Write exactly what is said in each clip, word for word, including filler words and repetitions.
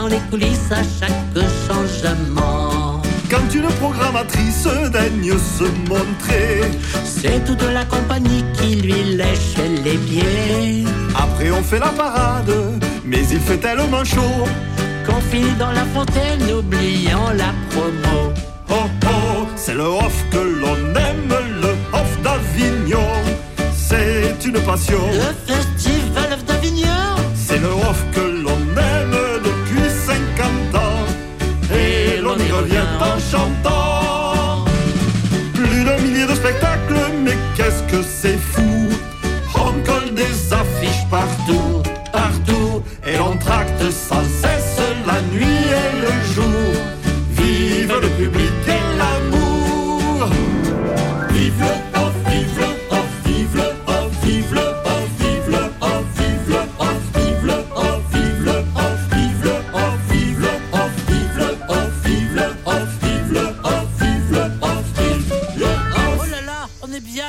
Dans les coulisses à chaque changement. Quand une programmatrice daigne se montrer, c'est toute la compagnie qui lui lèche les pieds. Après on fait la parade, mais il fait tellement chaud qu'on finit dans la fontaine oubliant la promo. Oh oh, c'est le off que l'on aime, le off d'Avignon. C'est une passion. Le festival off d'Avignon, c'est le off que l'on aime depuis cinquante ans. Et l'on y revient en chantant. Plus d'un millier de spectacles, mais qu'est-ce que c'est fou. On colle des affiches partout, partout. Et l'on tracte sans cesse la nuit et le jour. Vive le public et l'amour. Vive le off, vive le off, vive le off, vive le off, vive le off, vive le off, vive le off, vive le off, vive le off, vive le off, vive le off, vive le off, vive le off, vive le off, vive le off. Oh là là, on est bien.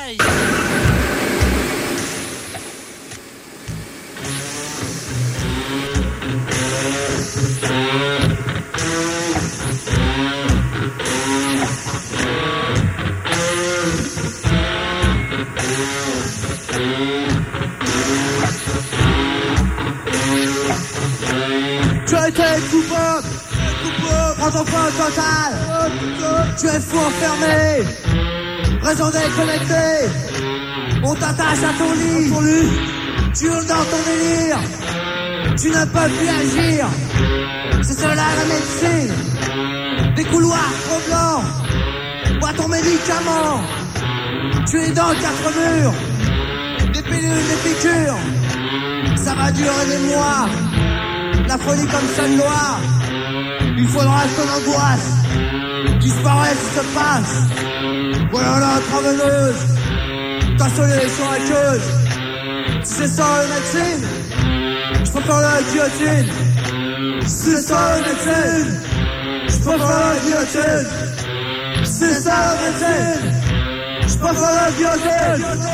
Tu as été coupable, prends ton point total. Tu es fou enfermé, raison déconnectée. On t'attache à ton lit, tu hurles dans ton délire. Tu ne peux plus agir, c'est cela la médecine. Des couloirs trop blancs, bois ton médicament. Tu es dans quatre murs, des pilules, des piqûres. Ça va durer des mois, la folie comme seule loi. Il faudra que ton angoisse disparaisse, se passe. Voilà l'intraveineuse, ta solution aqueuse. Si c'est ça la médecine, je préfère la guillotine. Si c'est ça la médecine, je préfère la guillotine. Si c'est ça la médecine, je préfère la guillotine.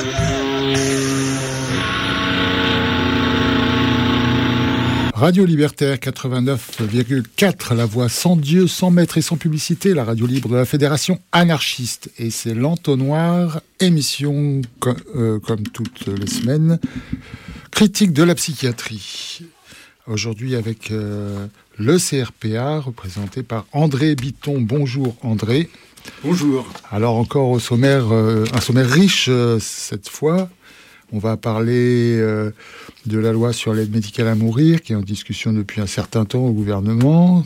Radio Libertaire quatre-vingt-neuf virgule quatre, la voix sans Dieu, sans maître et sans publicité, la radio libre de la Fédération anarchiste. Et c'est l'Entonnoir, émission com- euh, comme toutes les semaines, critique de la psychiatrie. Aujourd'hui avec euh, le C R P A, représenté par André Bitton. Bonjour André. Bonjour. Alors encore au sommaire, euh, un sommaire riche euh, cette fois. On va parler euh, de la loi sur l'aide médicale à mourir, qui est en discussion depuis un certain temps au gouvernement.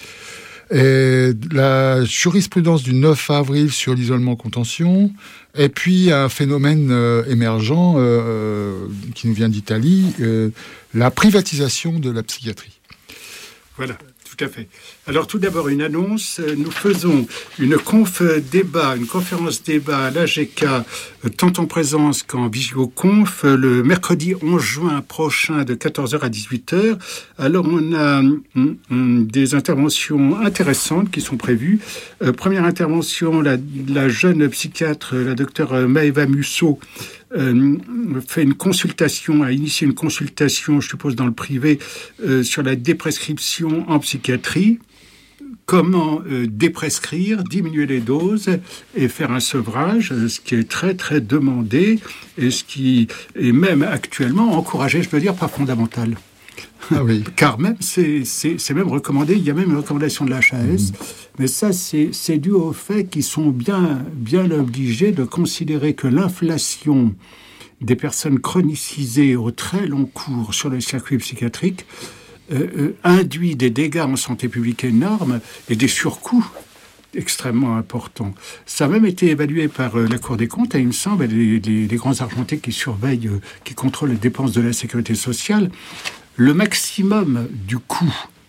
Et la jurisprudence du neuf avril sur l'isolement contention. Et puis un phénomène euh, émergent euh, qui nous vient d'Italie, euh, la privatisation de la psychiatrie. Voilà. Tout à fait. Alors tout d'abord une annonce, nous faisons une conf débat, une conférence débat à l'A G K, tant en présence qu'en visioconf, le mercredi onze juin prochain de quatorze heures à dix-huit heures. Alors on a mm, mm, des interventions intéressantes qui sont prévues. Euh, première intervention, la, la jeune psychiatre, la docteure Maëva Musso, Euh, fait une consultation, a initié une consultation, je suppose dans le privé, euh, sur la déprescription en psychiatrie. Comment euh, déprescrire, diminuer les doses et faire un sevrage, ce qui est très très demandé et ce qui est même actuellement encouragé, je dois dire, pas fondamental. Ah oui. Car même, c'est, c'est, c'est même recommandé, il y a même une recommandation de l'H A S, mmh. mais ça, c'est, c'est dû au fait qu'ils sont bien, bien obligés de considérer que l'inflation des personnes chronicisées au très long cours sur le circuit psychiatrique euh, euh, induit des dégâts en santé publique énormes et des surcoûts extrêmement importants. Ça a même été évalué par euh, la Cour des comptes, et il me semble, les, les, les grands argentés qui surveillent, euh, qui contrôlent les dépenses de la sécurité sociale, le maximum du coût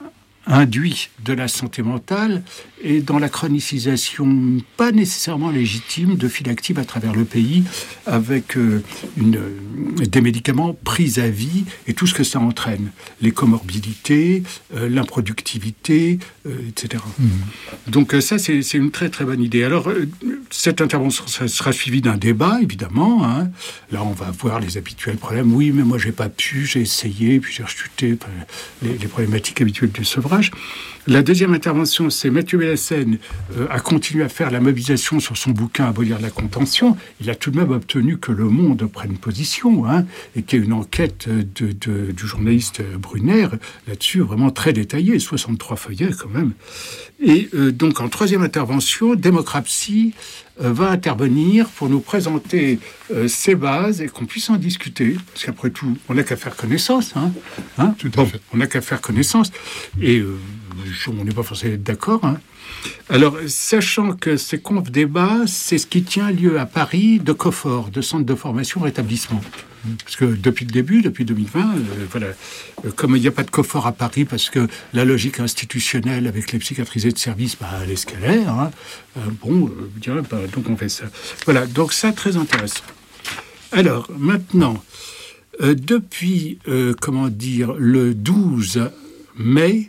induit de la santé mentale et dans la chronicisation pas nécessairement légitime de files actives à travers le pays avec euh, une, des médicaments pris à vie et tout ce que ça entraîne, les comorbidités, euh, l'improductivité, euh, et cetera. Mmh. Donc euh, ça, c'est, c'est une très très bonne idée. Alors, euh, cette intervention ça sera suivie d'un débat, évidemment. Hein. Là, on va voir les habituels problèmes. Oui, mais moi, j'ai pas pu, j'ai essayé, puis j'ai rechuté, les, les problématiques habituelles du sevrage. La deuxième intervention, c'est Mathieu Bellassène euh, a continué à faire la mobilisation sur son bouquin Abolir la contention. Il a tout de même obtenu que Le Monde prenne position, hein, et qu'il y ait une enquête de, de, du journaliste Brunner là-dessus, vraiment très détaillée, soixante-trois feuillets quand même. Et euh, donc, en troisième intervention, Démocratie euh, va intervenir pour nous présenter euh, ses bases et qu'on puisse en discuter. Parce qu'après tout, on n'a qu'à faire connaissance. Hein, hein tout à fait. On n'a qu'à faire connaissance. Et euh, on n'est pas forcément d'accord. Hein. Alors, sachant que ces conf débats, c'est ce qui tient lieu à Paris de COFOR, de Centre de formation rétablissement. Parce que depuis le début, depuis deux mille vingt, euh, voilà, euh, comme il n'y a pas de COFOR à Paris, parce que la logique institutionnelle avec les psychiatrisés de service, bah, elle escalère, hein, euh, bon, euh, bien, bah, donc on fait ça. Voilà, donc ça, très intéressant. Alors, maintenant, euh, depuis, euh, comment dire, le douze mai,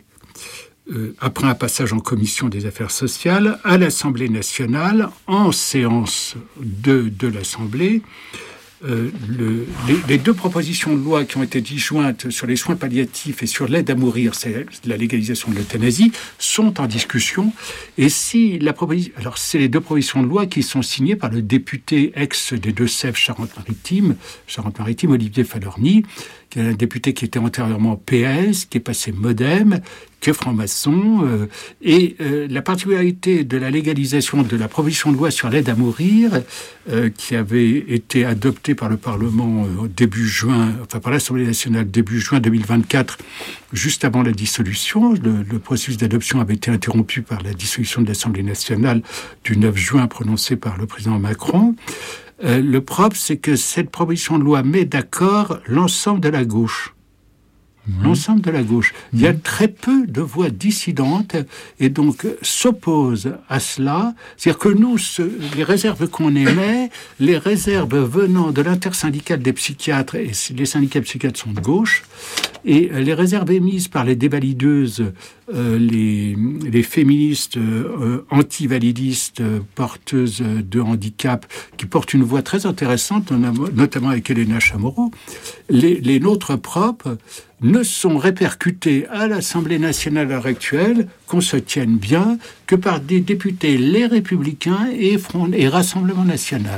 Euh, après un passage en commission des affaires sociales, à l'Assemblée nationale, en séance de, de l'Assemblée, euh, le, les, les deux propositions de loi qui ont été disjointes sur les soins palliatifs et sur l'aide à mourir, c'est la légalisation de l'euthanasie, sont en discussion. Et si la proposition... Alors, c'est les deux propositions de loi qui sont signées par le député ex des Deux-Sèvres Charente-Maritime, Charente-Maritime, Olivier Falorni, qui est un député qui était antérieurement P S, qui est passé Modem, qui est franc-maçon. Euh, et euh, la particularité de la légalisation de la proposition de loi sur l'aide à mourir, euh, qui avait été adoptée par le Parlement euh, début juin, enfin par l'Assemblée nationale début juin deux mille vingt-quatre, juste avant la dissolution. Le, le processus d'adoption avait été interrompu par la dissolution de l'Assemblée nationale du neuf juin prononcée par le président Macron. Euh, le propre, c'est que cette proposition de loi met d'accord l'ensemble de la gauche. Mmh. L'ensemble de la gauche. Mmh. Il y a très peu de voix dissidentes et donc s'opposent à cela. C'est-à-dire que nous, ce, les réserves qu'on émet, les réserves venant de l'intersyndicale des psychiatres, et les syndicats de psychiatres sont de gauche, et les réserves émises par les dévalideuses, euh, les, les féministes euh, anti-validistes euh, porteuses de handicap, qui portent une voix très intéressante, notamment avec Elena Chamorro, les, les nôtres propres ne sont répercutés à l'Assemblée nationale à l'heure actuelle, qu'on se tienne bien, que par des députés les Républicains et, Front, et Rassemblement National,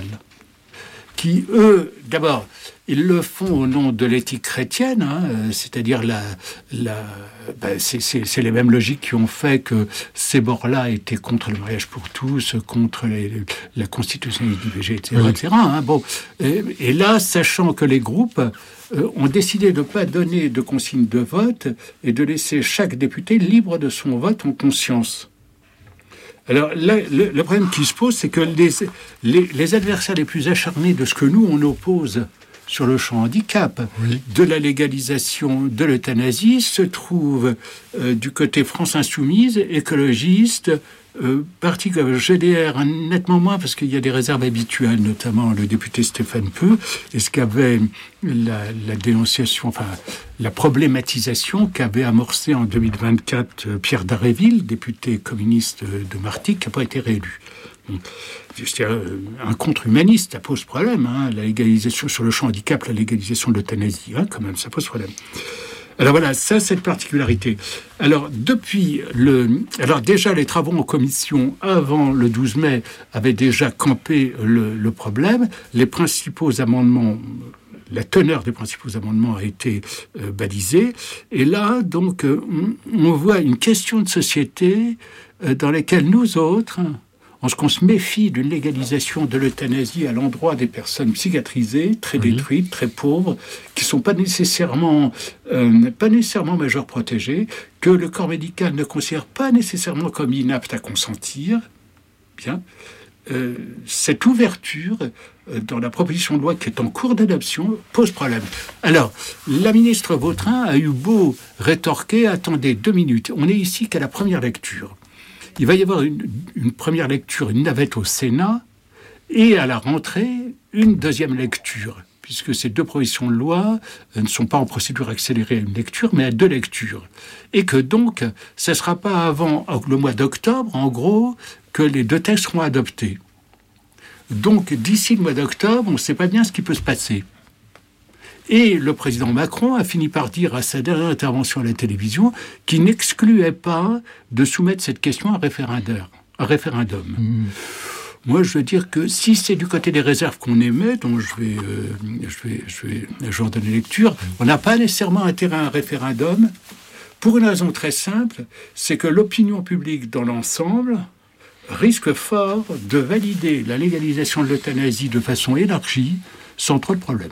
qui, eux, d'abord, ils le font au nom de l'éthique chrétienne, hein, c'est-à-dire la, la, ben c'est, c'est, c'est les mêmes logiques qui ont fait que ces bords-là étaient contre le mariage pour tous, contre les, la constitutionnalité du I V G, et cetera, oui. et cetera hein, bon. et, et là, sachant que les groupes euh, ont décidé de ne pas donner de consigne de vote et de laisser chaque député libre de son vote en conscience. Alors, là, le, le problème qui se pose, c'est que les, les, les adversaires les plus acharnés de ce que nous, on oppose sur le champ handicap, oui. de la légalisation de l'euthanasie, se trouvent euh, du côté France Insoumise, écologiste, euh, parti G D R nettement moins, parce qu'il y a des réserves habituelles, notamment le député Stéphane Peu, et ce qu'avait la, la dénonciation, enfin, la problématisation qu'avait amorcée en deux mille vingt-quatre euh, Pierre Daréville, député communiste de Martigues, qui n'a pas été réélu. Un contre-humaniste, ça pose problème. Hein, la légalisation sur le champ handicap, la légalisation de l'euthanasie, hein, quand même, ça pose problème. Alors voilà, ça, cette particularité. Alors, depuis le... Alors déjà, les travaux en commission, avant le douze mai, avaient déjà campé le, le problème. Les principaux amendements... La teneur des principaux amendements a été euh, balisée. Et là, donc, euh, on voit une question de société euh, dans laquelle nous autres... En ce qu'on se méfie d'une légalisation de l'euthanasie à l'endroit des personnes psychiatrisées, très oui. détruites, très pauvres, qui ne sont pas nécessairement, euh, pas nécessairement majeurs protégés, que le corps médical ne considère pas nécessairement comme inaptes à consentir. Bien. euh, cette ouverture euh, dans la proposition de loi qui est en cours d'adoption pose problème. Alors, la ministre Vautrin a eu beau rétorquer, attendez deux minutes, on est ici qu'à la première lecture. Il va y avoir une, une première lecture, une navette au Sénat, et à la rentrée, une deuxième lecture, puisque ces deux propositions de loi ne sont pas en procédure accélérée à une lecture, mais à deux lectures. Et que donc, ce ne sera pas avant le mois d'octobre, en gros, que les deux textes seront adoptés. Donc, d'ici le mois d'octobre, on ne sait pas bien ce qui peut se passer. Et le président Macron a fini par dire à sa dernière intervention à la télévision qu'il n'excluait pas de soumettre cette question à référendaire, à référendum. Mmh. Moi, je veux dire que si c'est du côté des réserves qu'on émet, dont je vais, euh, je vais, je vais, je vais en donner lecture, on n'a pas nécessairement intérêt à un référendum, pour une raison très simple, c'est que l'opinion publique dans l'ensemble risque fort de valider la légalisation de l'euthanasie de façon élargie, sans trop de problèmes.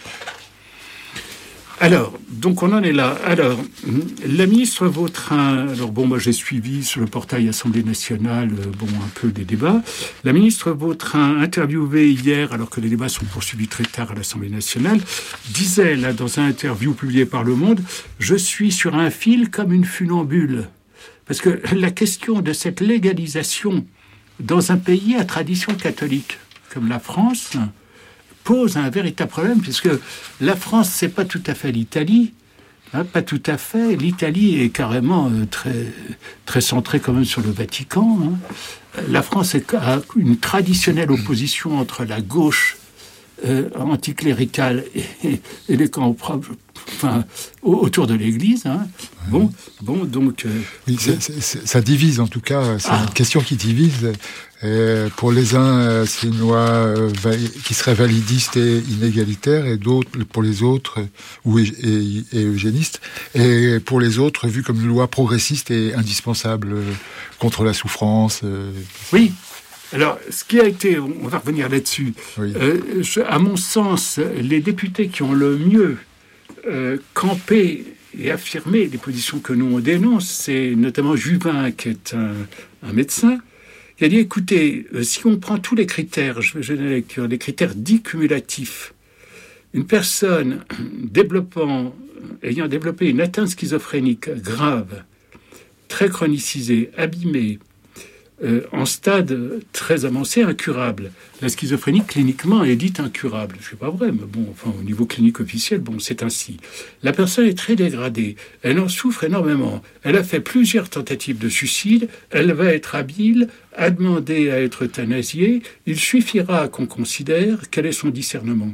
Alors, donc on en est là. Alors, la ministre Vautrin, alors bon, moi j'ai suivi sur le portail Assemblée nationale, bon, un peu des débats. La ministre Vautrin, interviewée hier, alors que les débats sont poursuivis très tard à l'Assemblée nationale, disait, là, dans un interview publié par Le Monde, « Je suis sur un fil comme une funambule ». Parce que la question de cette légalisation dans un pays à tradition catholique, comme la France, pose un véritable problème, puisque la France, c'est pas tout à fait l'Italie, hein, pas tout à fait. L'Italie est carrément euh, très, très centrée quand même sur le Vatican. Hein. La France a une traditionnelle opposition entre la gauche euh, anticléricale et, et, et les camps enfin, autour de l'Église. Hein. Bon, bon, donc... Euh, oui, c'est, c'est, c'est, ça divise, en tout cas. C'est ah. une question qui divise. Et pour les uns, c'est une loi qui serait validiste et inégalitaire, et d'autres, pour les autres, ou et, et, et eugéniste, et pour les autres, vu comme une loi progressiste et indispensable contre la souffrance. Oui. Alors, ce qui a été, on va revenir là-dessus. Oui. Euh, je, à mon sens, les députés qui ont le mieux euh, campé et affirmé les positions que nous on dénonce, c'est notamment Juvin, qui est un, un médecin. Il a dit, écoutez, euh, si on prend tous les critères, je vais donner la lecture, les critères dits cumulatifs, une personne développant, ayant développé une atteinte schizophrénique grave, très chronicisée, abîmée, euh, en stade très avancé, incurable. La schizophrénie, cliniquement, est dite incurable. C'est pas vrai, mais bon, enfin, au niveau clinique officiel, bon, c'est ainsi. La personne est très dégradée. Elle en souffre énormément. Elle a fait plusieurs tentatives de suicide. Elle va être habile à demander à être euthanasiée. Il suffira qu'on considère quel est son discernement.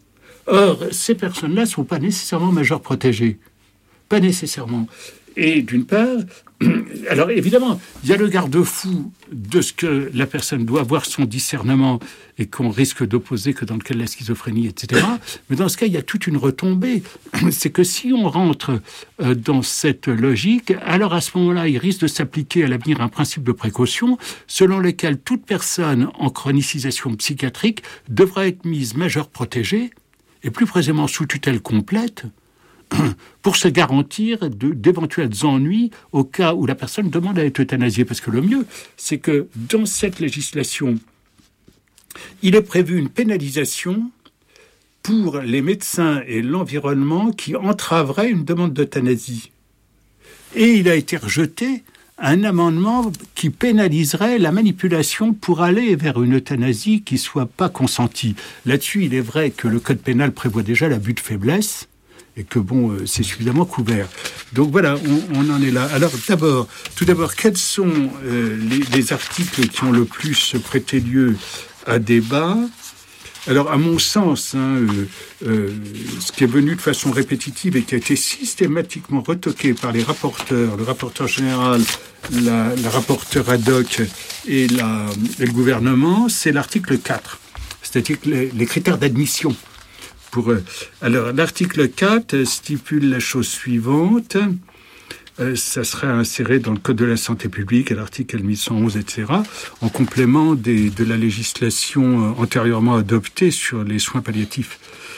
Or, ces personnes-là ne sont pas nécessairement majeures protégées. Pas nécessairement. Et d'une part, alors évidemment, il y a le garde-fou de ce que la personne doit avoir son discernement et qu'on risque d'opposer que dans le cas de la schizophrénie, et cetera. Mais dans ce cas, il y a toute une retombée. C'est que si on rentre dans cette logique, alors à ce moment-là, il risque de s'appliquer à l'avenir un principe de précaution selon lequel toute personne en chronicisation psychiatrique devra être mise majeure protégée et plus précisément sous tutelle complète pour se garantir de, d'éventuels ennuis au cas où la personne demande à être euthanasiée. Parce que le mieux, c'est que dans cette législation, il est prévu une pénalisation pour les médecins et l'environnement qui entraveraient une demande d'euthanasie. Et il a été rejeté un amendement qui pénaliserait la manipulation pour aller vers une euthanasie qui ne soit pas consentie. Là-dessus, il est vrai que le code pénal prévoit déjà l'abus de faiblesse, et que, bon, euh, c'est suffisamment couvert. Donc voilà, on, on en est là. Alors d'abord, tout d'abord, quels sont euh, les, les articles qui ont le plus prêté lieu à débat ? Alors, à mon sens, hein, euh, euh, ce qui est venu de façon répétitive et qui a été systématiquement retoqué par les rapporteurs, le rapporteur général, la, la rapporteure ad hoc et, la, et le gouvernement, c'est l'article quatre, c'est-à-dire les, les critères d'admission. Pour, alors, l'article quatre stipule la chose suivante. Euh, ça serait inséré dans le Code de la santé publique, à l'article L mille cent onze, et cetera, en complément des, de la législation antérieurement adoptée sur les soins palliatifs.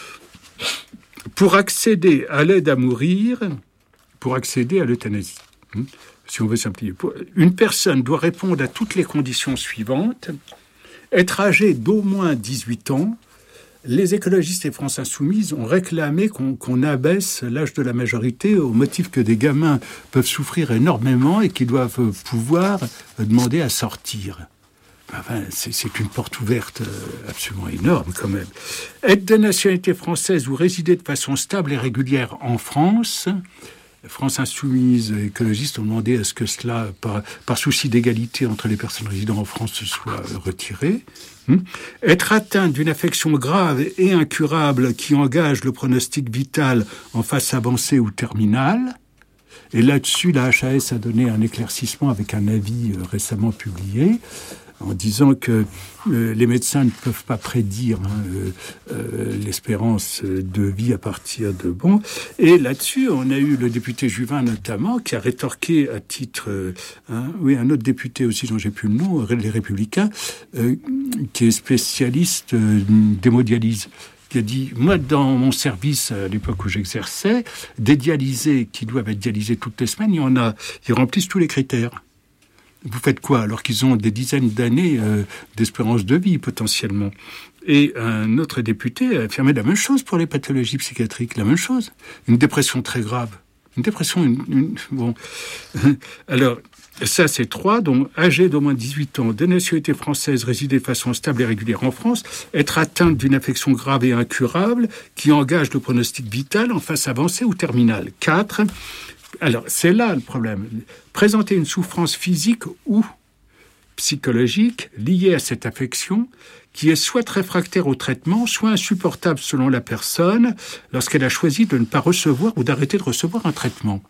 Pour accéder à l'aide à mourir, pour accéder à l'euthanasie, hein, si on veut simplifier, une personne doit répondre à toutes les conditions suivantes. Être âgé d'au moins dix-huit ans, les écologistes et France Insoumise ont réclamé qu'on, qu'on abaisse l'âge de la majorité au motif que des gamins peuvent souffrir énormément et qu'ils doivent pouvoir demander à sortir. Enfin, c'est, c'est une porte ouverte absolument énorme quand même. Être de nationalité française ou résider de façon stable et régulière en France... France Insoumise et écologistes ont demandé à ce que cela, par, par souci d'égalité entre les personnes résidant en France, soit retiré. Hum. Être atteint d'une affection grave et incurable qui engage le pronostic vital en phase avancée ou terminale. Et là-dessus, la H A S a donné un éclaircissement avec un avis récemment publié, en disant que euh, les médecins ne peuvent pas prédire hein, euh, euh, l'espérance de vie à partir de bon. Et là-dessus, on a eu le député Juvin notamment qui a rétorqué à titre, euh, hein, oui, un autre député aussi dont j'ai plus le nom, les Républicains, euh, qui est spécialiste euh, d'hémodialyse. Qui a dit, moi, dans mon service, à l'époque où j'exerçais, des dialysés qui doivent être dialysés toutes les semaines, il y en a, ils remplissent tous les critères. Vous faites quoi alors qu'ils ont des dizaines d'années euh, d'espérance de vie potentiellement? Et un autre député a affirmé la même chose pour les pathologies psychiatriques, la même chose. Une dépression très grave. Une dépression, une, une, bon. Alors, ça c'est trois, donc âgé d'au moins dix-huit ans, de nationalité française, résider de façon stable et régulière en France, être atteinte d'une affection grave et incurable qui engage le pronostic vital en phase avancée ou terminale. Quatre, alors c'est là le problème. Présenter une souffrance physique ou psychologique liée à cette affection qui est soit réfractaire au traitement, soit insupportable selon la personne lorsqu'elle a choisi de ne pas recevoir ou d'arrêter de recevoir un traitement.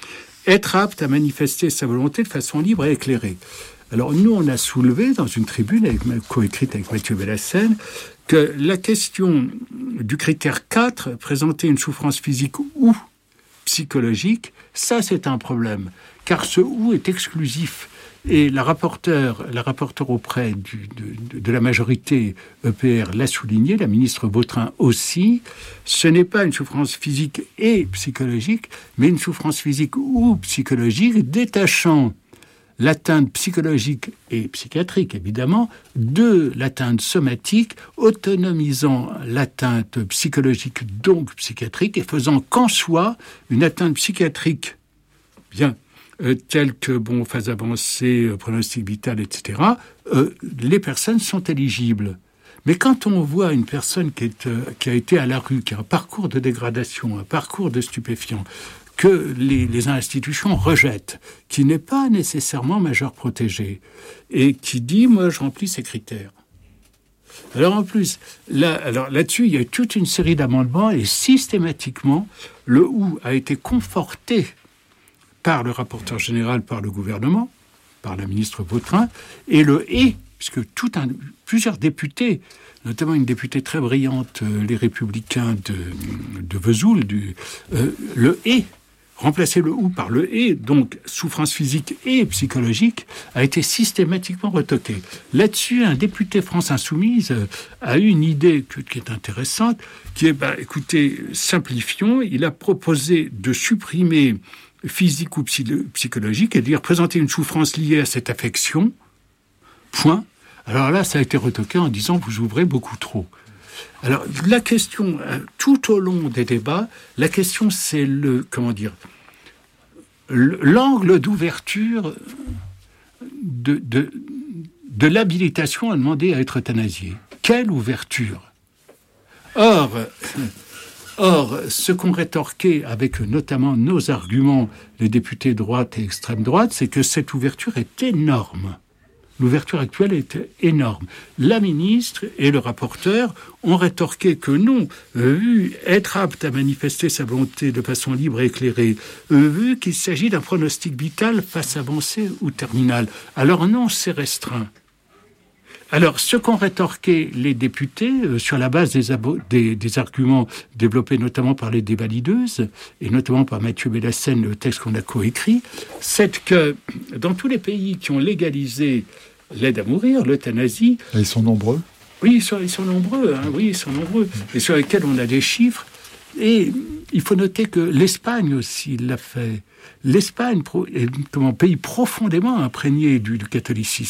Être apte à manifester sa volonté de façon libre et éclairée. Alors nous, on a soulevé dans une tribune avec, coécrite avec Mathieu Bellassène que la question du critère quatre, présenter une souffrance physique ou psychologique, ça c'est un problème, car ce « ou » est exclusif. Et la rapporteure, la rapporteure auprès du, de, de la majorité E P R l'a souligné, la ministre Vautrin aussi, ce n'est pas une souffrance physique et psychologique, mais une souffrance physique ou psychologique détachant l'atteinte psychologique et psychiatrique, évidemment, de l'atteinte somatique, autonomisant l'atteinte psychologique, donc psychiatrique, et faisant qu'en soi une atteinte psychiatrique, bien, euh, telle que, bon, phase avancée, euh, pronostic vital, et cetera, euh, les personnes sont éligibles. Mais quand on voit une personne qui, est, euh, qui a été à la rue, qui a un parcours de dégradation, un parcours de stupéfiants, que les, les institutions rejettent, qui n'est pas nécessairement majeur protégé, et qui dit, moi, je remplis ces critères. Alors, en plus, là, alors, là-dessus, il y a toute une série d'amendements, et systématiquement, le « ou » a été conforté par le rapporteur général, par le gouvernement, par la ministre Vautrin, et le « et », puisque tout un, plusieurs députés, notamment une députée très brillante, euh, les Républicains de, de Vesoul, du, euh, le « et », remplacer le « ou » par le « et », donc souffrance physique et psychologique, a été systématiquement retoqué. Là-dessus, un député France Insoumise a eu une idée qui est intéressante, qui est, bah, écoutez, simplifions, il a proposé de supprimer physique ou psy- psychologique et de dire présenter une souffrance liée à cette affection, point. Alors là, ça a été retoqué en disant vous ouvrez beaucoup trop. Alors, la question, tout au long des débats, la question, c'est le, comment dire, l'angle d'ouverture de, de, de l'habilitation à demander à être euthanasié. Quelle ouverture ? Or, or, ce qu'ont rétorqué avec notamment nos arguments les députés de droite et extrême droite, c'est que cette ouverture est énorme. L'ouverture actuelle est énorme. La ministre et le rapporteur ont rétorqué que non, vu être apte à manifester sa volonté de façon libre et éclairée, vu qu'il s'agit d'un pronostic vital phase avancée ou terminale. Alors non, c'est restreint. Alors, ce qu'ont rétorqué les députés, euh, sur la base des, abo- des, des arguments développés notamment par les dévalideuses, et notamment par Mathieu Bellassène, le texte qu'on a coécrit, c'est que dans tous les pays qui ont légalisé l'aide à mourir, l'euthanasie... Et ils sont nombreux. Oui, ils sont, ils sont nombreux, hein, oui, ils sont nombreux, et sur lesquels on a des chiffres. Et il faut noter que l'Espagne aussi l'a fait. L'Espagne pro- est comme un pays profondément imprégné du, du catholicisme.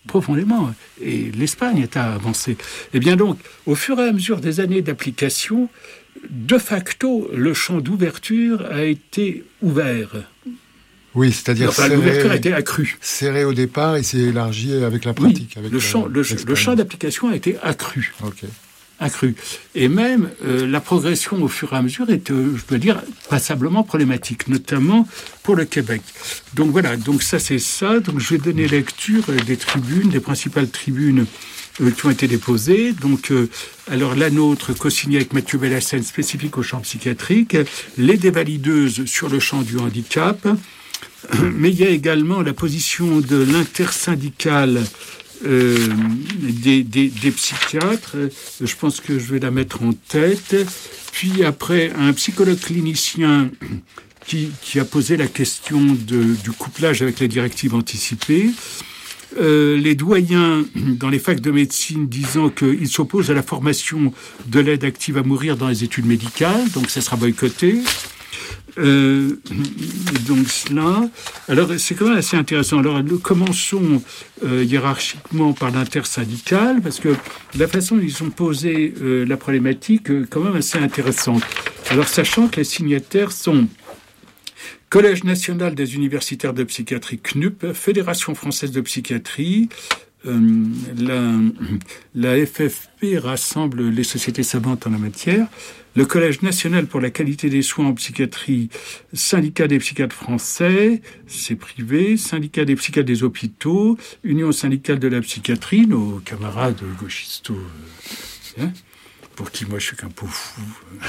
profondément. Et l'Espagne a avancé. Et bien donc, au fur et à mesure des années d'application, de facto, le champ d'ouverture a été ouvert. Oui, c'est-à-dire enfin, serré, l'ouverture a été accrue. Serré au départ et s'est élargi avec la pratique. Oui, avec le, la, champ, le, le champ d'application a été accru. Okay. accru. Et même, euh, la progression au fur et à mesure est, euh, je peux dire, passablement problématique, notamment pour le Québec. Donc voilà, donc ça c'est ça. Donc je vais donner lecture des tribunes, des principales tribunes euh, qui ont été déposées. Donc, euh, alors la nôtre, co-signée avec Mathieu Bellassène, spécifique au champ psychiatrique, les dévalideuses sur le champ du handicap, mais il y a également la position de l'intersyndicale Euh, des, des, des psychiatres. Je pense que je vais la mettre en tête. Puis après, un psychologue clinicien qui, qui a posé la question de, du couplage avec les directives anticipées. Euh, les doyens dans les facs de médecine disant qu'ils s'opposent à la formation de l'aide active à mourir dans les études médicales, donc ça sera boycotté. Euh, donc cela, alors c'est quand même assez intéressant. Alors nous commençons euh, hiérarchiquement par l'intersyndicale, parce que la façon dont ils ont posé euh, la problématique est quand même assez intéressante. Alors sachant que les signataires sont Collège national des universitaires de psychiatrie C N U P, Fédération française de psychiatrie, Euh, la, la F F P rassemble les sociétés savantes en la matière, le Collège national pour la qualité des soins en psychiatrie, Syndicat des psychiatres français, c'est privé, Syndicat des psychiatres des hôpitaux, Union syndicale de la psychiatrie, nos camarades gauchistes, euh, hein, pour qui moi je suis qu'un pauvre fou,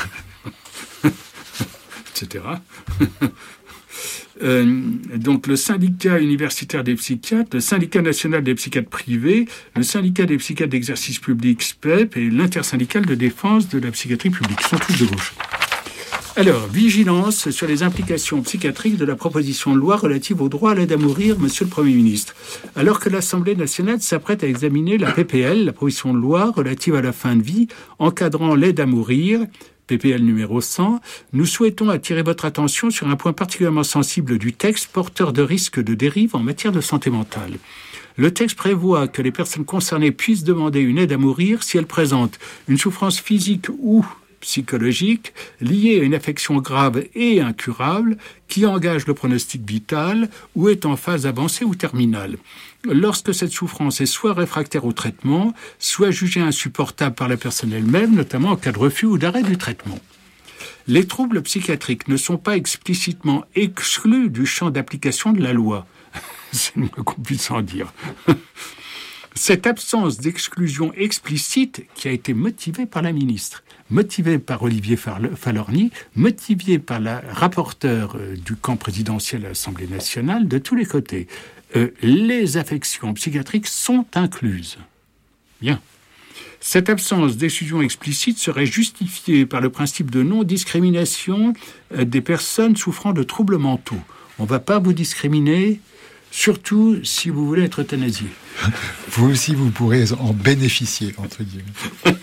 et cetera Euh, donc le syndicat universitaire des psychiatres, le syndicat national des psychiatres privés, le syndicat des psychiatres d'exercice public S P E P et l'intersyndicale de défense de la psychiatrie publique. Ils sont tous de gauche. Alors, vigilance sur les implications psychiatriques de la proposition de loi relative au droit à l'aide à mourir, Monsieur le Premier ministre. Alors que l'Assemblée nationale s'apprête à examiner la P P L, la proposition de loi relative à la fin de vie, encadrant l'aide à mourir, P P L numéro cent, nous souhaitons attirer votre attention sur un point particulièrement sensible du texte, porteur de risques de dérive en matière de santé mentale. Le texte prévoit que les personnes concernées puissent demander une aide à mourir si elles présentent une souffrance physique ou psychologique liée à une affection grave et incurable qui engage le pronostic vital ou est en phase avancée ou terminale. Lorsque cette souffrance est soit réfractaire au traitement, soit jugée insupportable par la personne elle-même, notamment en cas de refus ou d'arrêt du traitement. Les troubles psychiatriques ne sont pas explicitement exclus du champ d'application de la loi. C'est le moins qu'on puisse en dire. Cette absence d'exclusion explicite qui a été motivée par la ministre, motivée par Olivier Falorni, motivée par la rapporteure du camp présidentiel à l'Assemblée nationale, de tous les côtés. Euh, les affections psychiatriques sont incluses. Bien. Cette absence d'exclusion explicite serait justifiée par le principe de non-discrimination euh, des personnes souffrant de troubles mentaux. On ne va pas vous discriminer, surtout si vous voulez être euthanasié. Vous aussi, vous pourrez en bénéficier, entre guillemets.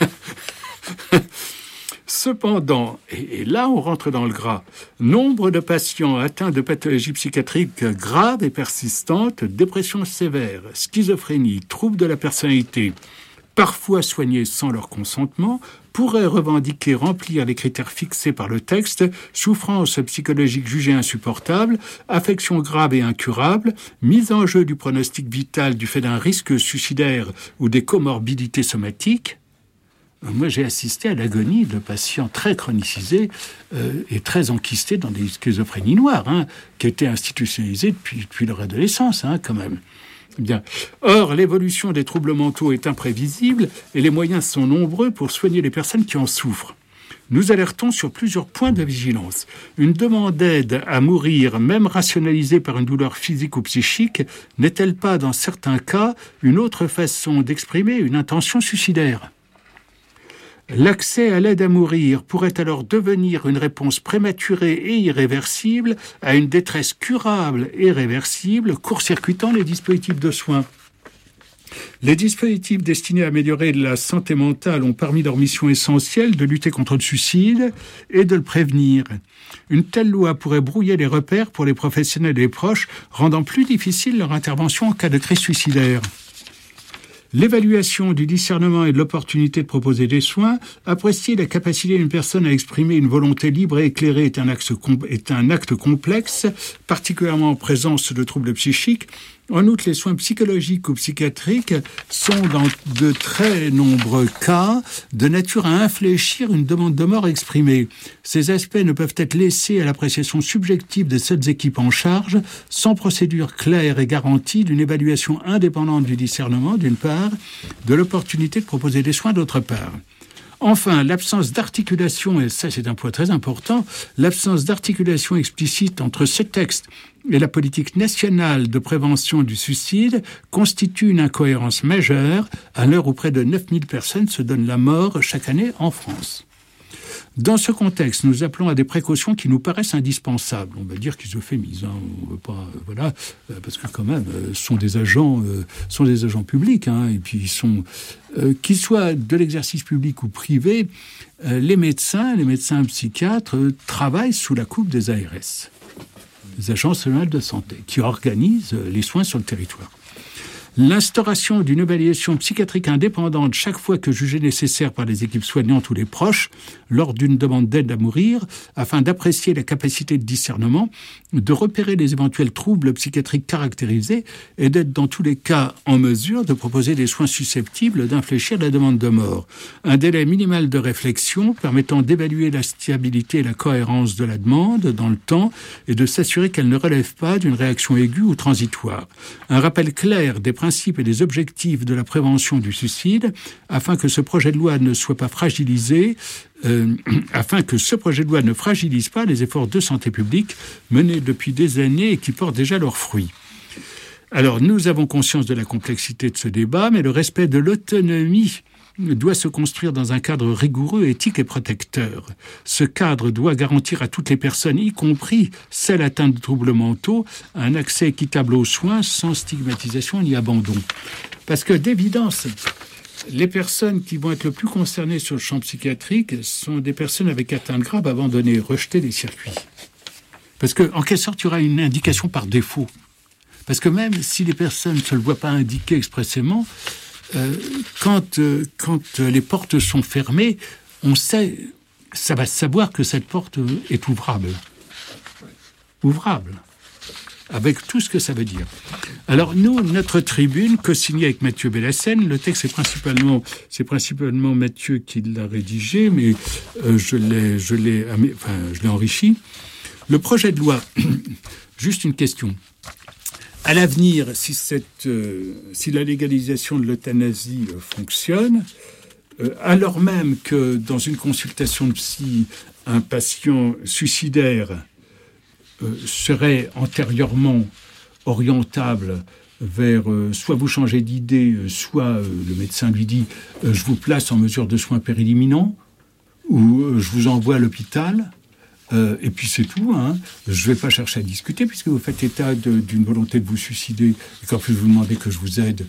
Cependant, et, et là on rentre dans le gras, nombre de patients atteints de pathologies psychiatriques graves et persistantes, dépression sévère, schizophrénie, troubles de la personnalité, parfois soignés sans leur consentement, pourraient revendiquer remplir les critères fixés par le texte, souffrance psychologique jugée insupportable, affection grave et incurable, mise en jeu du pronostic vital du fait d'un risque suicidaire ou des comorbidités somatiques. Moi, j'ai assisté à l'agonie de patients très chronicisés euh, et très enquistés dans des schizophrénies noires, hein, qui étaient institutionnalisés depuis, depuis leur adolescence, hein, quand même. Bien. Or, l'évolution des troubles mentaux est imprévisible et les moyens sont nombreux pour soigner les personnes qui en souffrent. Nous alertons sur plusieurs points de vigilance. Une demande d'aide à mourir, même rationalisée par une douleur physique ou psychique, n'est-elle pas, dans certains cas, une autre façon d'exprimer une intention suicidaire ? L'accès à l'aide à mourir pourrait alors devenir une réponse prématurée et irréversible à une détresse curable et réversible, court-circuitant les dispositifs de soins. Les dispositifs destinés à améliorer la santé mentale ont parmi leurs missions essentielles de lutter contre le suicide et de le prévenir. Une telle loi pourrait brouiller les repères pour les professionnels et les proches, rendant plus difficile leur intervention en cas de crise suicidaire. L'évaluation du discernement et de l'opportunité de proposer des soins, apprécier la capacité d'une personne à exprimer une volonté libre et éclairée est un acte, est un acte complexe, particulièrement en présence de troubles psychiques. En outre, les soins psychologiques ou psychiatriques sont dans de très nombreux cas de nature à infléchir une demande de mort exprimée. Ces aspects ne peuvent être laissés à l'appréciation subjective des seules équipes en charge, sans procédure claire et garantie d'une évaluation indépendante du discernement, d'une part, de l'opportunité de proposer des soins, d'autre part. Enfin, l'absence d'articulation, et ça c'est un point très important, l'absence d'articulation explicite entre ce texte et la politique nationale de prévention du suicide constitue une incohérence majeure à l'heure où près de neuf mille personnes se donnent la mort chaque année en France. Dans ce contexte, nous appelons à des précautions qui nous paraissent indispensables. On va dire qu'ils euphémisent, hein, on veut pas, euh, voilà, euh, parce que quand même, euh, sont des agents, euh, sont des agents publics, hein, et puis ils sont, euh, qu'ils soient de l'exercice public ou privé, euh, les médecins, les médecins psychiatres euh, travaillent sous la coupe des A R S, les agences régionales de santé, qui organisent euh, les soins sur le territoire. L'instauration d'une évaluation psychiatrique indépendante chaque fois que jugée nécessaire par les équipes soignantes ou les proches lors d'une demande d'aide à mourir, afin d'apprécier la capacité de discernement, de repérer les éventuels troubles psychiatriques caractérisés et d'être dans tous les cas en mesure de proposer des soins susceptibles d'infléchir la demande de mort. Un délai minimal de réflexion permettant d'évaluer la stabilité et la cohérence de la demande dans le temps et de s'assurer qu'elle ne relève pas d'une réaction aiguë ou transitoire. Un rappel clair des principes et des objectifs de la prévention du suicide, afin que ce projet de loi ne soit pas fragilisé, euh, afin que ce projet de loi ne fragilise pas les efforts de santé publique menés depuis des années et qui portent déjà leurs fruits. Alors, nous avons conscience de la complexité de ce débat, mais le respect de l'autonomie doit se construire dans un cadre rigoureux, éthique et protecteur. Ce cadre doit garantir à toutes les personnes, y compris celles atteintes de troubles mentaux, un accès équitable aux soins sans stigmatisation ni abandon. Parce que d'évidence, les personnes qui vont être le plus concernées sur le champ psychiatrique sont des personnes avec atteinte grave, abandonnées, rejetées des circuits. Parce qu'en quelque sorte, il y aura une indication par défaut. Parce que même si les personnes ne se le voient pas indiquer expressément, Euh, quand, euh, quand les portes sont fermées, on sait, ça va savoir que cette porte est ouvrable. Ouvrable. Avec tout ce que ça veut dire. Alors nous, notre tribune, co-signée avec Mathieu Bellassène, le texte est principalement, c'est principalement Mathieu qui l'a rédigé, mais euh, je l'ai, je l'ai, enfin, je l'ai enrichi. Le projet de loi, juste une question. À l'avenir, si, cette, euh, si la légalisation de l'euthanasie euh, fonctionne, euh, alors même que dans une consultation de psy, un patient suicidaire euh, serait antérieurement orientable vers euh, soit vous changez d'idée, euh, soit euh, le médecin lui dit euh, je vous place en mesure de soins périlimminants, ou euh, je vous envoie à l'hôpital. Euh, et puis c'est tout, hein. Je ne vais pas chercher à discuter puisque vous faites état de, d'une volonté de vous suicider et qu'en plus vous demandez que je vous aide.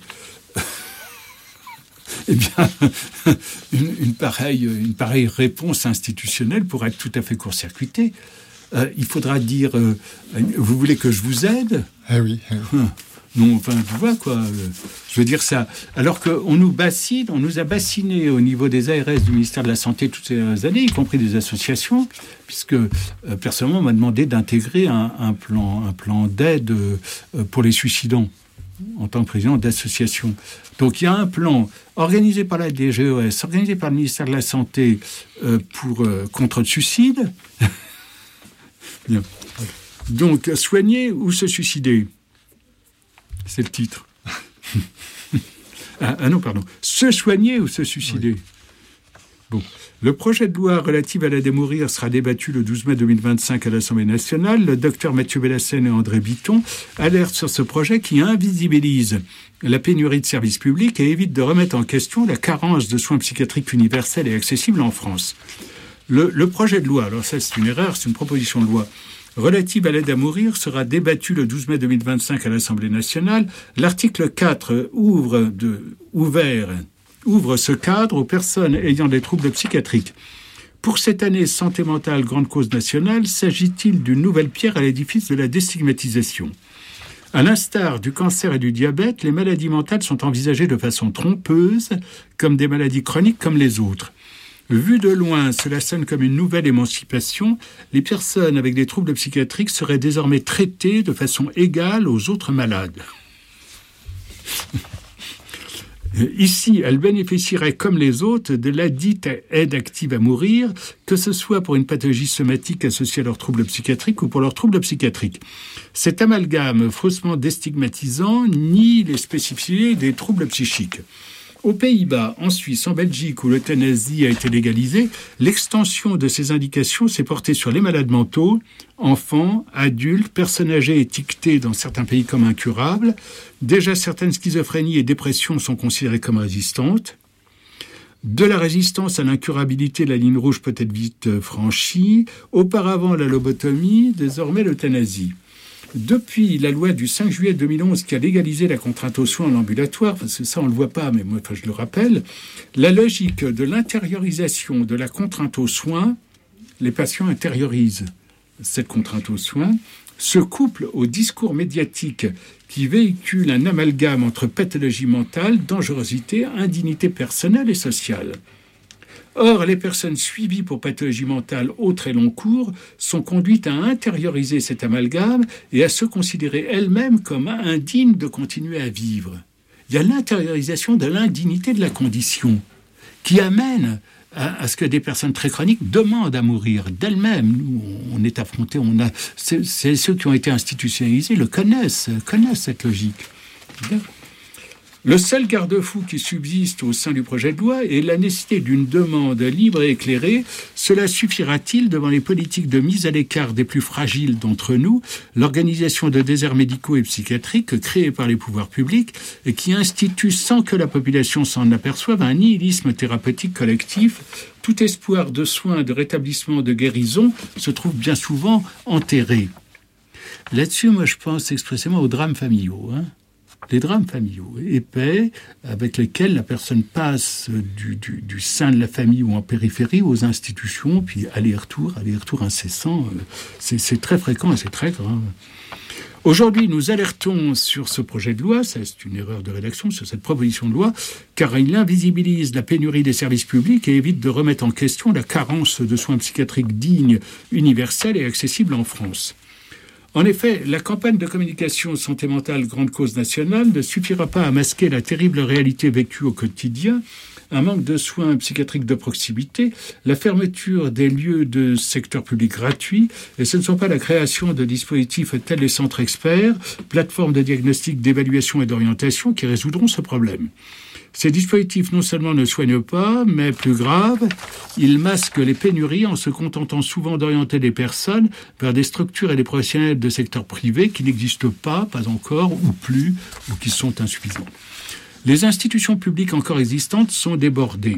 Eh bien, une, une, pareille, une pareille réponse institutionnelle pourrait être tout à fait court-circuitée. Euh, il faudra dire euh, vous voulez que je vous aide ? Ah oui. Ah oui. Non, enfin, tu vois, quoi. Je veux dire ça. Alors qu'on nous bassine, on nous a bassiné au niveau des A R S du ministère de la Santé toutes ces années, y compris des associations, puisque, euh, personnellement, on m'a demandé d'intégrer un, un plan, un plan d'aide euh, pour les suicidants, en tant que président d'association. Donc, il y a un plan organisé par la D G O S, organisé par le ministère de la Santé euh, pour, euh, contre le suicide. Bien. Donc, soigner ou se suicider ? C'est le titre. ah, ah non, pardon. Se soigner ou se suicider. Oui. Bon. Le projet de loi relatif à l'aide à mourir sera débattu le douze mai deux mille vingt-cinq à l'Assemblée nationale. Le docteur Mathieu Bellassène et André Bitton alertent sur ce projet qui invisibilise la pénurie de services publics et évite de remettre en question la carence de soins psychiatriques universels et accessibles en France. Le, le projet de loi, alors ça c'est une erreur, c'est une proposition de loi, relative à l'aide à mourir sera débattue le douze mai deux mille vingt-cinq à l'Assemblée nationale. L'article quatre ouvre, de, ouvert, ouvre ce cadre aux personnes ayant des troubles psychiatriques. Pour cette année santé mentale, grande cause nationale, s'agit-il d'une nouvelle pierre à l'édifice de la déstigmatisation ? À l'instar du cancer et du diabète, les maladies mentales sont envisagées de façon trompeuse, comme des maladies chroniques comme les autres. Vu de loin, cela sonne comme une nouvelle émancipation. Les personnes avec des troubles psychiatriques seraient désormais traitées de façon égale aux autres malades. Ici, elles bénéficieraient comme les autres de la dite aide active à mourir, que ce soit pour une pathologie somatique associée à leurs troubles psychiatriques ou pour leurs troubles psychiatriques. Cet amalgame faussement déstigmatisant nie les spécificités des troubles psychiques. Aux Pays-Bas, en Suisse, en Belgique, où l'euthanasie a été légalisée, l'extension de ces indications s'est portée sur les malades mentaux, enfants, adultes, personnes âgées étiquetées dans certains pays comme incurables. Déjà, certaines schizophrénies et dépressions sont considérées comme résistantes. De la résistance à l'incurabilité, la ligne rouge peut être vite franchie. Auparavant, la lobotomie, désormais l'euthanasie. Depuis la loi du cinq juillet deux mille onze qui a légalisé la contrainte aux soins en ambulatoire, parce que ça on ne le voit pas, mais moi enfin, je le rappelle, la logique de l'intériorisation de la contrainte aux soins, les patients intériorisent cette contrainte aux soins, se couple au discours médiatique qui véhicule un amalgame entre pathologie mentale, dangerosité, indignité personnelle et sociale. Or, les personnes suivies pour pathologie mentale au très long cours sont conduites à intérioriser cet amalgame et à se considérer elles-mêmes comme indignes de continuer à vivre. Il y a l'intériorisation de l'indignité de la condition qui amène à, à ce que des personnes très chroniques demandent à mourir d'elles-mêmes. Nous, on est affrontés, on a, c'est, c'est ceux qui ont été institutionnalisés le connaissent, connaissent cette logique. Le seul garde-fou qui subsiste au sein du projet de loi est la nécessité d'une demande libre et éclairée. Cela suffira-t-il devant les politiques de mise à l'écart des plus fragiles d'entre nous, l'organisation de déserts médicaux et psychiatriques créée par les pouvoirs publics et qui institue sans que la population s'en aperçoive un nihilisme thérapeutique collectif? Tout espoir de soins, de rétablissement, de guérison se trouve bien souvent enterré. Là-dessus, moi, je pense expressément aux drames familiaux, hein. Les drames familiaux épais avec lesquels la personne passe du, du, du sein de la famille ou en périphérie aux institutions, puis aller-retour, aller-retour incessant, c'est, c'est très fréquent et c'est très grave. Aujourd'hui, nous alertons sur ce projet de loi, ça c'est une erreur de rédaction, sur cette proposition de loi, car il invisibilise la pénurie des services publics et évite de remettre en question la carence de soins psychiatriques dignes, universels et accessibles en France. En effet, la campagne de communication santé mentale grande cause nationale ne suffira pas à masquer la terrible réalité vécue au quotidien, un manque de soins psychiatriques de proximité, la fermeture des lieux de secteur public gratuits, et ce ne sont pas la création de dispositifs tels les centres experts, plateformes de diagnostic, d'évaluation et d'orientation qui résoudront ce problème. Ces dispositifs non seulement ne soignent pas, mais plus grave, ils masquent les pénuries en se contentant souvent d'orienter les personnes vers des structures et des professionnels de secteur privé qui n'existent pas, pas encore, ou plus, ou qui sont insuffisants. Les institutions publiques encore existantes sont débordées.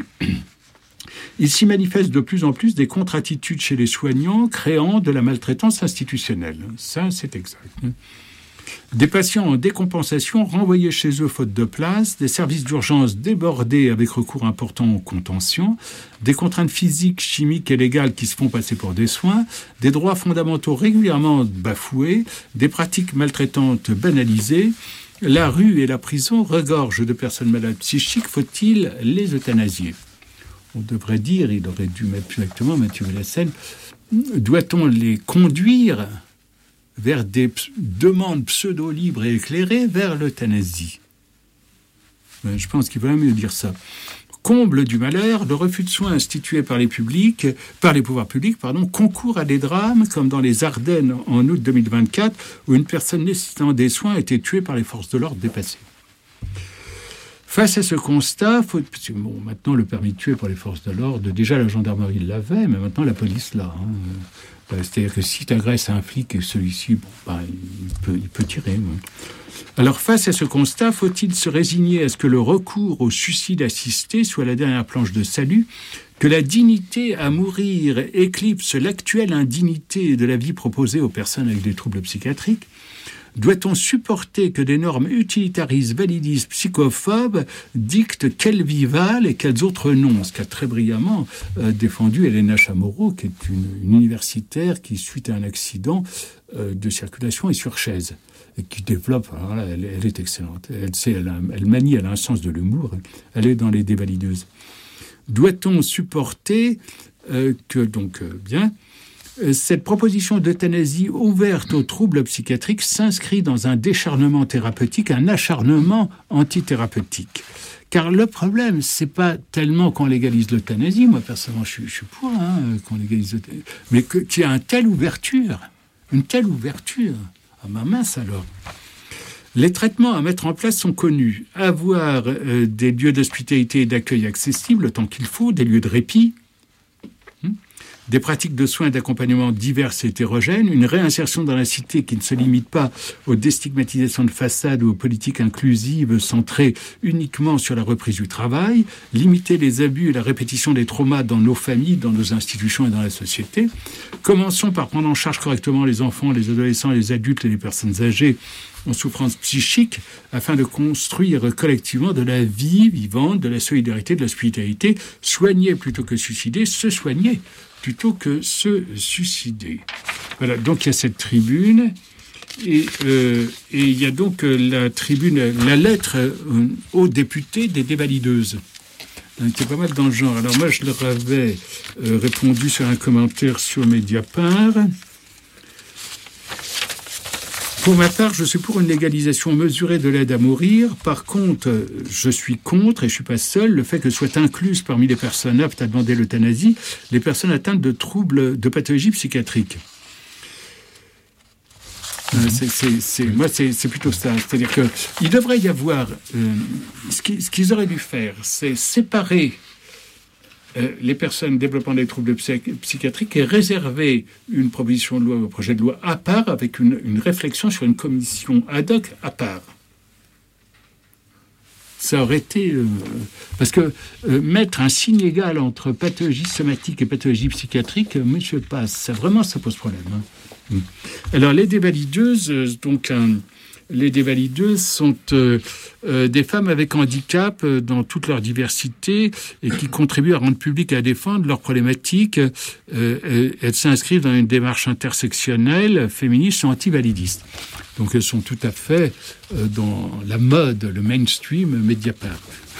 Il s'y manifeste de plus en plus des contre-attitudes chez les soignants, créant de la maltraitance institutionnelle. Ça, c'est exact. Des patients en décompensation renvoyés chez eux faute de place, des services d'urgence débordés avec recours important aux contentions, des contraintes physiques, chimiques et légales qui se font passer pour des soins, des droits fondamentaux régulièrement bafoués, des pratiques maltraitantes banalisées. La rue et la prison regorgent de personnes malades psychiques. Faut-il les euthanasier? On devrait dire, il aurait dû mettre plus exactement Mathieu Vélassène, doit-on les conduire vers des demandes pseudo-libres et éclairées vers l'euthanasie? Je pense qu'il vaut mieux dire ça. Comble du malheur, le refus de soins institué par les publics, par les pouvoirs publics, pardon, concourt à des drames comme dans les Ardennes en août deux mille vingt-quatre, où une personne nécessitant des soins a été tuée par les forces de l'ordre dépassées. Face à ce constat, faut, bon, maintenant le permis de tuer pour les forces de l'ordre, déjà la gendarmerie l'avait, mais maintenant la police l'a. Hein. C'est-à-dire que si tu agresses un flic et celui-ci, bon, bah, il, peut, il peut tirer. Ouais. Alors, face à ce constat, faut-il se résigner à ce que le recours au suicide assisté soit la dernière planche de salut, que la dignité à mourir éclipse l'actuelle indignité de la vie proposée aux personnes avec des troubles psychiatriques? Doit-on supporter que des normes utilitaristes, validistes, psychophobes dictent quelle vie valent et quels autres non? Ce qu'a très brillamment euh, défendu Elena Chamorro, qui est une, une universitaire qui, suite à un accident euh, de circulation, est sur chaise. et qui développe, alors là, elle, elle est excellente. Elle, sait, elle, a, elle manie, elle a un sens de l'humour. Elle est dans Les Dévalideuses. Doit-on supporter euh, que, donc, euh, bien, euh, cette proposition d'euthanasie ouverte aux troubles psychiatriques s'inscrit dans un décharnement thérapeutique, un acharnement antithérapeutique. Car le problème, c'est pas tellement qu'on légalise l'euthanasie, moi personnellement je suis, je suis pour hein, qu'on légalise l'euthanasie, mais que, qu'il y a une telle ouverture, une telle ouverture, à ma mince alors. Les traitements à mettre en place sont connus. Avoir euh, des lieux d'hospitalité et d'accueil accessibles tant qu'il faut, des lieux de répit, hein, des pratiques de soins et d'accompagnement diverses et hétérogènes, une réinsertion dans la cité qui ne se limite pas aux déstigmatisations de façade ou aux politiques inclusives centrées uniquement sur la reprise du travail, limiter les abus et la répétition des traumas dans nos familles, dans nos institutions et dans la société. Commençons par prendre en charge correctement les enfants, les adolescents, les adultes et les personnes âgées en souffrance psychique, afin de construire collectivement de la vie vivante, de la solidarité, de l'hospitalité, soigner plutôt que suicider, se soigner plutôt que se suicider. Voilà, donc il y a cette tribune, et, euh, et il y a donc la tribune, la lettre euh, aux députés des Dévalideuses. C'est pas mal dans le genre. Alors moi, je leur avais euh, répondu sur un commentaire sur Mediapart. Pour ma part, je suis pour une légalisation mesurée de l'aide à mourir. Par contre, je suis contre, et je ne suis pas seul, le fait que soient incluses parmi les personnes aptes à demander l'euthanasie les personnes atteintes de troubles, de pathologies psychiatriques. Mmh. Euh, c'est, c'est, c'est, moi, c'est, c'est plutôt ça. C'est-à-dire qu'il devrait y avoir... Euh, ce, qui, ce qu'ils auraient dû faire, c'est séparer Euh, les personnes développant des troubles psy- psychiatriques et réserver une proposition de loi ou un projet de loi à part avec une, une réflexion sur une commission ad hoc à part. Ça aurait été... Euh, parce que euh, mettre un signe égal entre pathologie somatique et pathologie psychiatrique, euh, monsieur passe, ça vraiment, ça pose problème. Hein. Alors, les dévalideuses, euh, donc... Un, Les dévalideuses sont euh, euh, des femmes avec handicap euh, dans toute leur diversité et qui contribuent à rendre public et à défendre leurs problématiques. Euh, euh, elles s'inscrivent dans une démarche intersectionnelle, féministe et antivalidiste. Donc elles sont tout à fait euh, dans la mode, le mainstream Mediapart.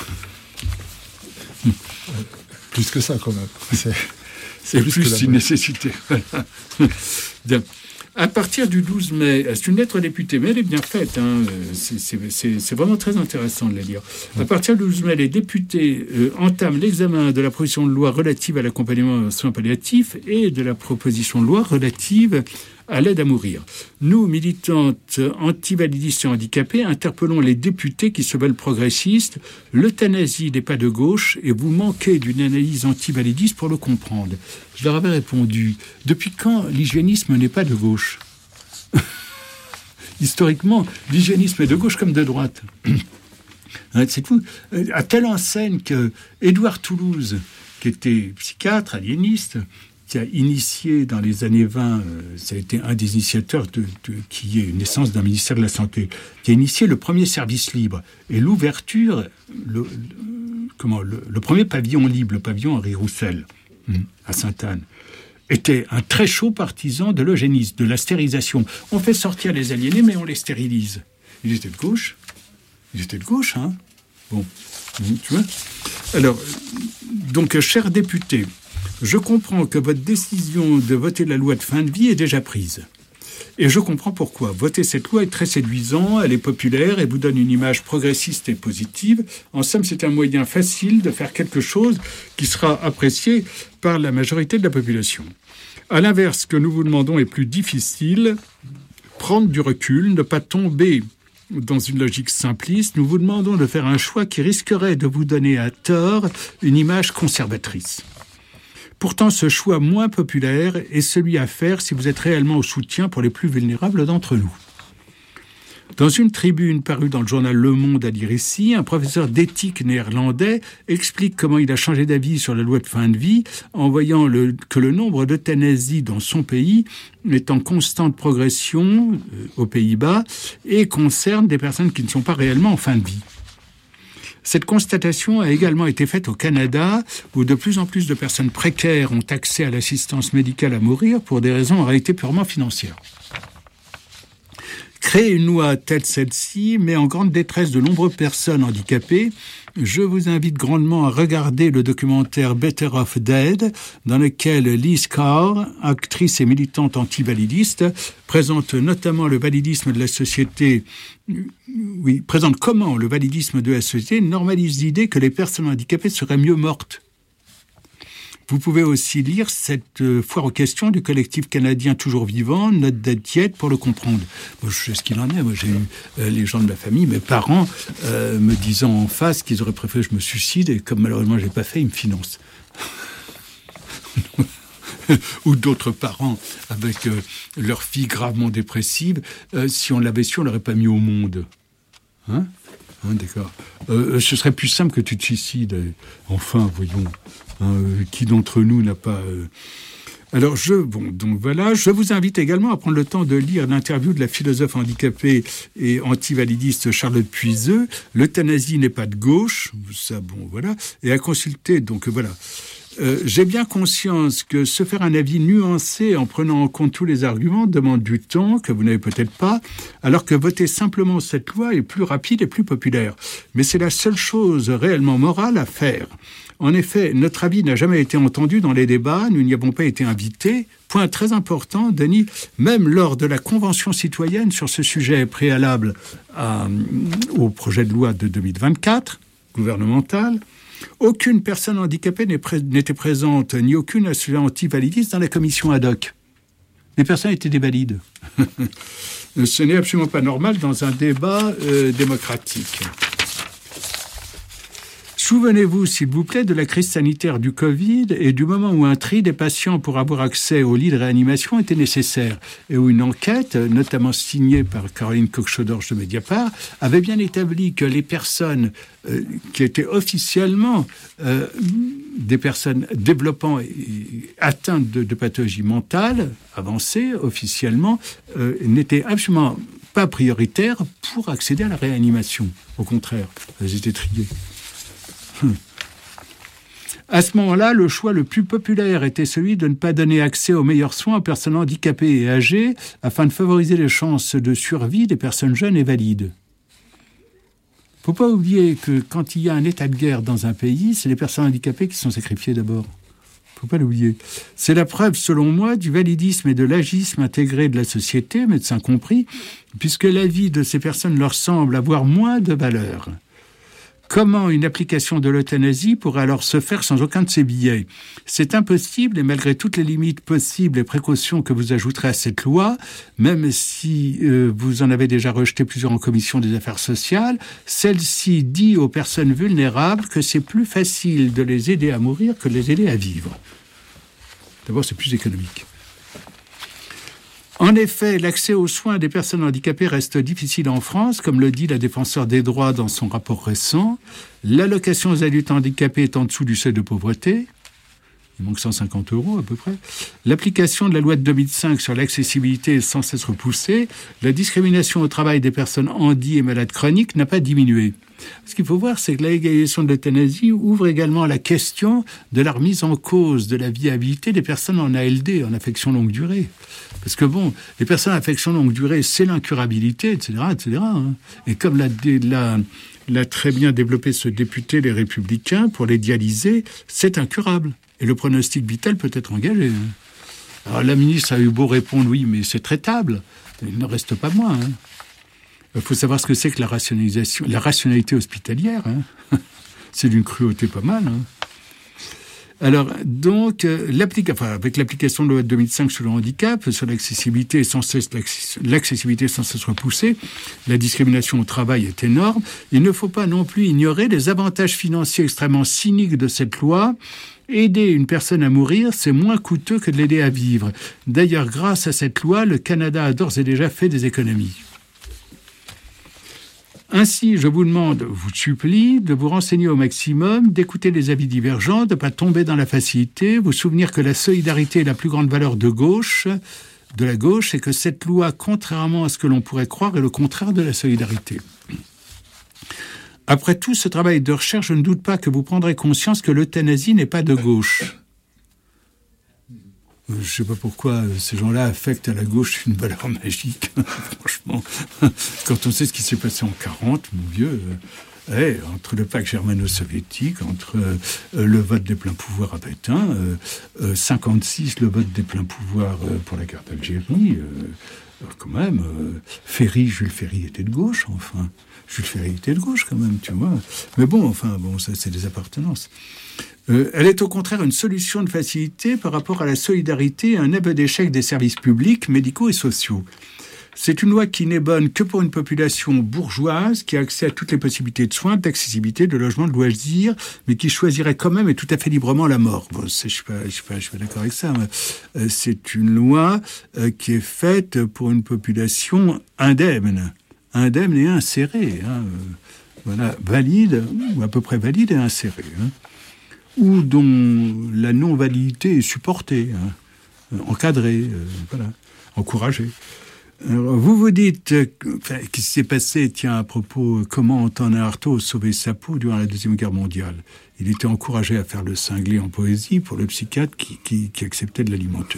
Plus que ça, quand même. C'est, c'est plus, plus une nécessité. Voilà. Bien. À partir du douze mai, c'est une lettre députée, mais elle est bien faite. Hein, c'est, c'est, c'est, c'est vraiment très intéressant de la lire. À partir du douze mai, les députés euh, entament l'examen de la proposition de loi relative à l'accompagnement aux soins palliatifs et de la proposition de loi relative à l'aide à mourir. Nous, militantes antivalidistes et handicapées, interpellons les députés qui se veulent progressistes. L'euthanasie n'est pas de gauche et vous manquez d'une analyse antivalidiste pour le comprendre. Je leur avais répondu, depuis quand l'hygiénisme n'est pas de gauche ? Historiquement, l'hygiénisme est de gauche comme de droite. C'est tout. À telle enseigne que Édouard Toulouse, qui était psychiatre, aliéniste, qui a initié dans les années vingt, euh, ça a été un des initiateurs de, de, qui est une naissance d'un ministère de la Santé, qui a initié le premier service libre et l'ouverture, le, le, comment, le, le premier pavillon libre, le pavillon Henri Roussel, à Sainte-Anne, était un très chaud partisan de l'eugénisme, de la stérilisation. On fait sortir les aliénés, mais on les stérilise. Il était de gauche. Il était de gauche, hein. Bon, tu vois. Alors, donc, chers députés, je comprends que votre décision de voter la loi de fin de vie est déjà prise. Et je comprends pourquoi. Voter cette loi est très séduisant, elle est populaire et vous donne une image progressiste et positive. En somme, c'est un moyen facile de faire quelque chose qui sera apprécié par la majorité de la population. À l'inverse, ce que nous vous demandons est plus difficile, prendre du recul, ne pas tomber dans une logique simpliste. Nous vous demandons de faire un choix qui risquerait de vous donner à tort une image conservatrice. Pourtant, ce choix moins populaire est celui à faire si vous êtes réellement au soutien pour les plus vulnérables d'entre nous. Dans une tribune parue dans le journal Le Monde à lire ici, un professeur d'éthique néerlandais explique comment il a changé d'avis sur la loi de fin de vie en voyant le, que le nombre d'euthanasies dans son pays est en constante progression euh, aux Pays-Bas et concerne des personnes qui ne sont pas réellement en fin de vie. Cette constatation a également été faite au Canada, où de plus en plus de personnes précaires ont accès à l'assistance médicale à mourir pour des raisons en réalité purement financières. Créer une loi telle celle-ci met en grande détresse de nombreuses personnes handicapées. Je vous invite grandement à regarder le documentaire Better Off Dead, dans lequel Liz Carr, actrice et militante anti-validiste, présente notamment le validisme de la société, oui, présente comment le validisme de la société normalise l'idée que les personnes handicapées seraient mieux mortes. Vous pouvez aussi lire cette euh, foire aux questions du collectif canadien Toujours Vivant, Not Dead Yet, pour le comprendre. Moi, je sais ce qu'il en est. Moi, j'ai eu euh, les gens de ma famille, mes parents, euh, me disant en face qu'ils auraient préféré que je me suicide, et comme malheureusement je l'ai pas fait, ils me financent. Ou d'autres parents avec euh, leur fille gravement dépressive. Euh, si on l'avait su, on l'aurait pas mis au monde. Hein ? Hein, d'accord. Euh, ce serait plus simple que tu te suicides. Enfin, voyons. Hein, euh, qui d'entre nous n'a pas... Euh... Alors, je, bon, donc voilà, je vous invite également à prendre le temps de lire l'interview de la philosophe handicapée et antivalidiste Charlotte Puiseux. L'euthanasie n'est pas de gauche, ça, bon, voilà, et à consulter, donc voilà. Euh, j'ai bien conscience que se faire un avis nuancé en prenant en compte tous les arguments demande du temps que vous n'avez peut-être pas, alors que voter simplement cette loi est plus rapide et plus populaire. Mais c'est la seule chose réellement morale à faire. En effet, notre avis n'a jamais été entendu dans les débats, nous n'y avons pas été invités. Point très important, Denis, même lors de la Convention citoyenne sur ce sujet préalable à, au projet de loi de deux mille vingt-quatre, gouvernemental, aucune personne handicapée n'était présente, ni aucune association anti-validiste dans la commission ad hoc. Les personnes étaient des valides. Ce n'est absolument pas normal dans un débat euh, démocratique. Souvenez-vous, s'il vous plaît, de la crise sanitaire du Covid et du moment où un tri des patients pour avoir accès aux lits de réanimation était nécessaire et où une enquête, notamment signée par Caroline Coq-Chaudorge de Mediapart, avait bien établi que les personnes euh, qui étaient officiellement euh, des personnes développant et atteintes de, de pathologies mentales avancées, officiellement, euh, n'étaient absolument pas prioritaires pour accéder à la réanimation. Au contraire, elles étaient triées. À ce moment-là, le choix le plus populaire était celui de ne pas donner accès aux meilleurs soins aux personnes handicapées et âgées afin de favoriser les chances de survie des personnes jeunes et valides. Il ne faut pas oublier que quand il y a un état de guerre dans un pays, c'est les personnes handicapées qui sont sacrifiées d'abord. Il ne faut pas l'oublier. C'est la preuve, selon moi, du validisme et de l'agisme intégré de la société, médecins compris, puisque la vie de ces personnes leur semble avoir moins de valeur. Comment une application de l'euthanasie pourrait alors se faire sans aucun de ces billets ? C'est impossible et malgré toutes les limites possibles et précautions que vous ajouterez à cette loi, même si euh, vous en avez déjà rejeté plusieurs en commission des affaires sociales, celle-ci dit aux personnes vulnérables que c'est plus facile de les aider à mourir que de les aider à vivre. D'abord, c'est plus économique. En effet, l'accès aux soins des personnes handicapées reste difficile en France, comme le dit la défenseure des droits dans son rapport récent. L'allocation aux adultes handicapés est en dessous du seuil de pauvreté. Il manque cent cinquante euros à peu près. L'application de la loi de deux mille cinq sur l'accessibilité est sans cesse repoussée. La discrimination au travail des personnes handies et malades chroniques n'a pas diminué. Ce qu'il faut voir, c'est que la légalisation de l'euthanasie ouvre également la question de la remise en cause de la viabilité des personnes en A L D, en affection longue durée. Parce que bon, les personnes en affection longue durée, c'est l'incurabilité, et cetera, et cetera. Hein. Et comme l'a, l'a, l'a très bien développé ce député, les Républicains, pour les dialyser, c'est incurable. Et le pronostic vital peut être engagé. Hein. Alors la ministre a eu beau répondre, oui, mais c'est traitable. Il ne reste pas moins. Hein. Il faut savoir ce que c'est que la rationalisation, la rationalité hospitalière. Hein. C'est d'une cruauté pas mal. Hein. Alors, donc, euh, enfin, avec l'application de la loi de deux mille cinq sur le handicap, sur l'accessibilité, sans cesse, l'accessibilité sans cesse repoussée, la discrimination au travail est énorme. Il ne faut pas non plus ignorer les avantages financiers extrêmement cyniques de cette loi. Aider une personne à mourir, c'est moins coûteux que de l'aider à vivre. D'ailleurs, grâce à cette loi, le Canada a d'ores et déjà fait des économies. Ainsi, je vous demande, vous supplie, de vous renseigner au maximum, d'écouter les avis divergents, de ne pas tomber dans la facilité, vous souvenir que la solidarité est la plus grande valeur de gauche, de la gauche, et que cette loi, contrairement à ce que l'on pourrait croire, est le contraire de la solidarité. Après tout ce travail de recherche, je ne doute pas que vous prendrez conscience que l'euthanasie n'est pas de gauche. je ne sais pas pourquoi ces gens-là affectent à la gauche une valeur magique. Franchement, quand on sait ce qui s'est passé en quarante, mon vieux, euh, hey, entre le pacte germano-soviétique, entre euh, le vote des pleins pouvoirs à Pétain, euh, euh, cinquante-six, le vote des pleins pouvoirs euh, pour la guerre d'Algérie, euh, quand même, euh, Ferry, Jules Ferry était de gauche, enfin. Jules Ferry était de gauche, quand même, tu vois. Mais bon, enfin, bon, ça, c'est des appartenances. Euh, elle est au contraire une solution de facilité par rapport à la solidarité et un aveu d'échec des services publics, médicaux et sociaux. C'est une loi qui n'est bonne que pour une population bourgeoise qui a accès à toutes les possibilités de soins, d'accessibilité, de logement, de loisirs, mais qui choisirait quand même et tout à fait librement la mort. Bon, c'est, je suis pas, je suis pas, je suis pas d'accord avec ça. Mais, euh, c'est une loi euh, qui est faite pour une population indemne, indemne et insérée. Hein, euh, voilà, valide ou à peu près valide et insérée. Hein. Ou dont la non-validité est supportée, hein, encadrée, euh, voilà, encouragée. Alors, vous vous dites, euh, enfin, qu'est-ce qui s'est passé, tiens, à propos, euh, comment Antonin Artaud sauvait sa peau durant la Deuxième Guerre mondiale. Il était encouragé à faire le cinglé en poésie pour le psychiatre qui, qui, qui acceptait de l'alimenter.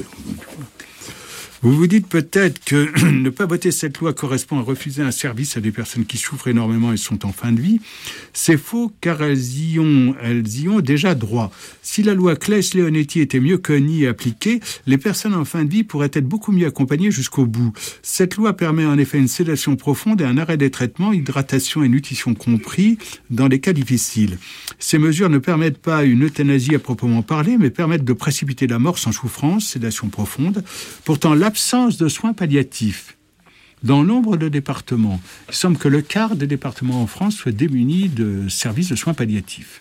Vous vous dites peut-être que ne pas voter cette loi correspond à refuser un service à des personnes qui souffrent énormément et sont en fin de vie. C'est faux, car elles y ont, elles y ont déjà droit. Si la loi Claes-Leonetti était mieux connue et appliquée, les personnes en fin de vie pourraient être beaucoup mieux accompagnées jusqu'au bout. Cette loi permet en effet une sédation profonde et un arrêt des traitements, hydratation et nutrition compris, dans les cas difficiles. Ces mesures ne permettent pas une euthanasie à proprement parler, mais permettent de précipiter la mort sans souffrance, sédation profonde. Pourtant, l'absence de soins palliatifs dans nombre de départements. Il semble que le quart des départements en France soient démunis de services de soins palliatifs.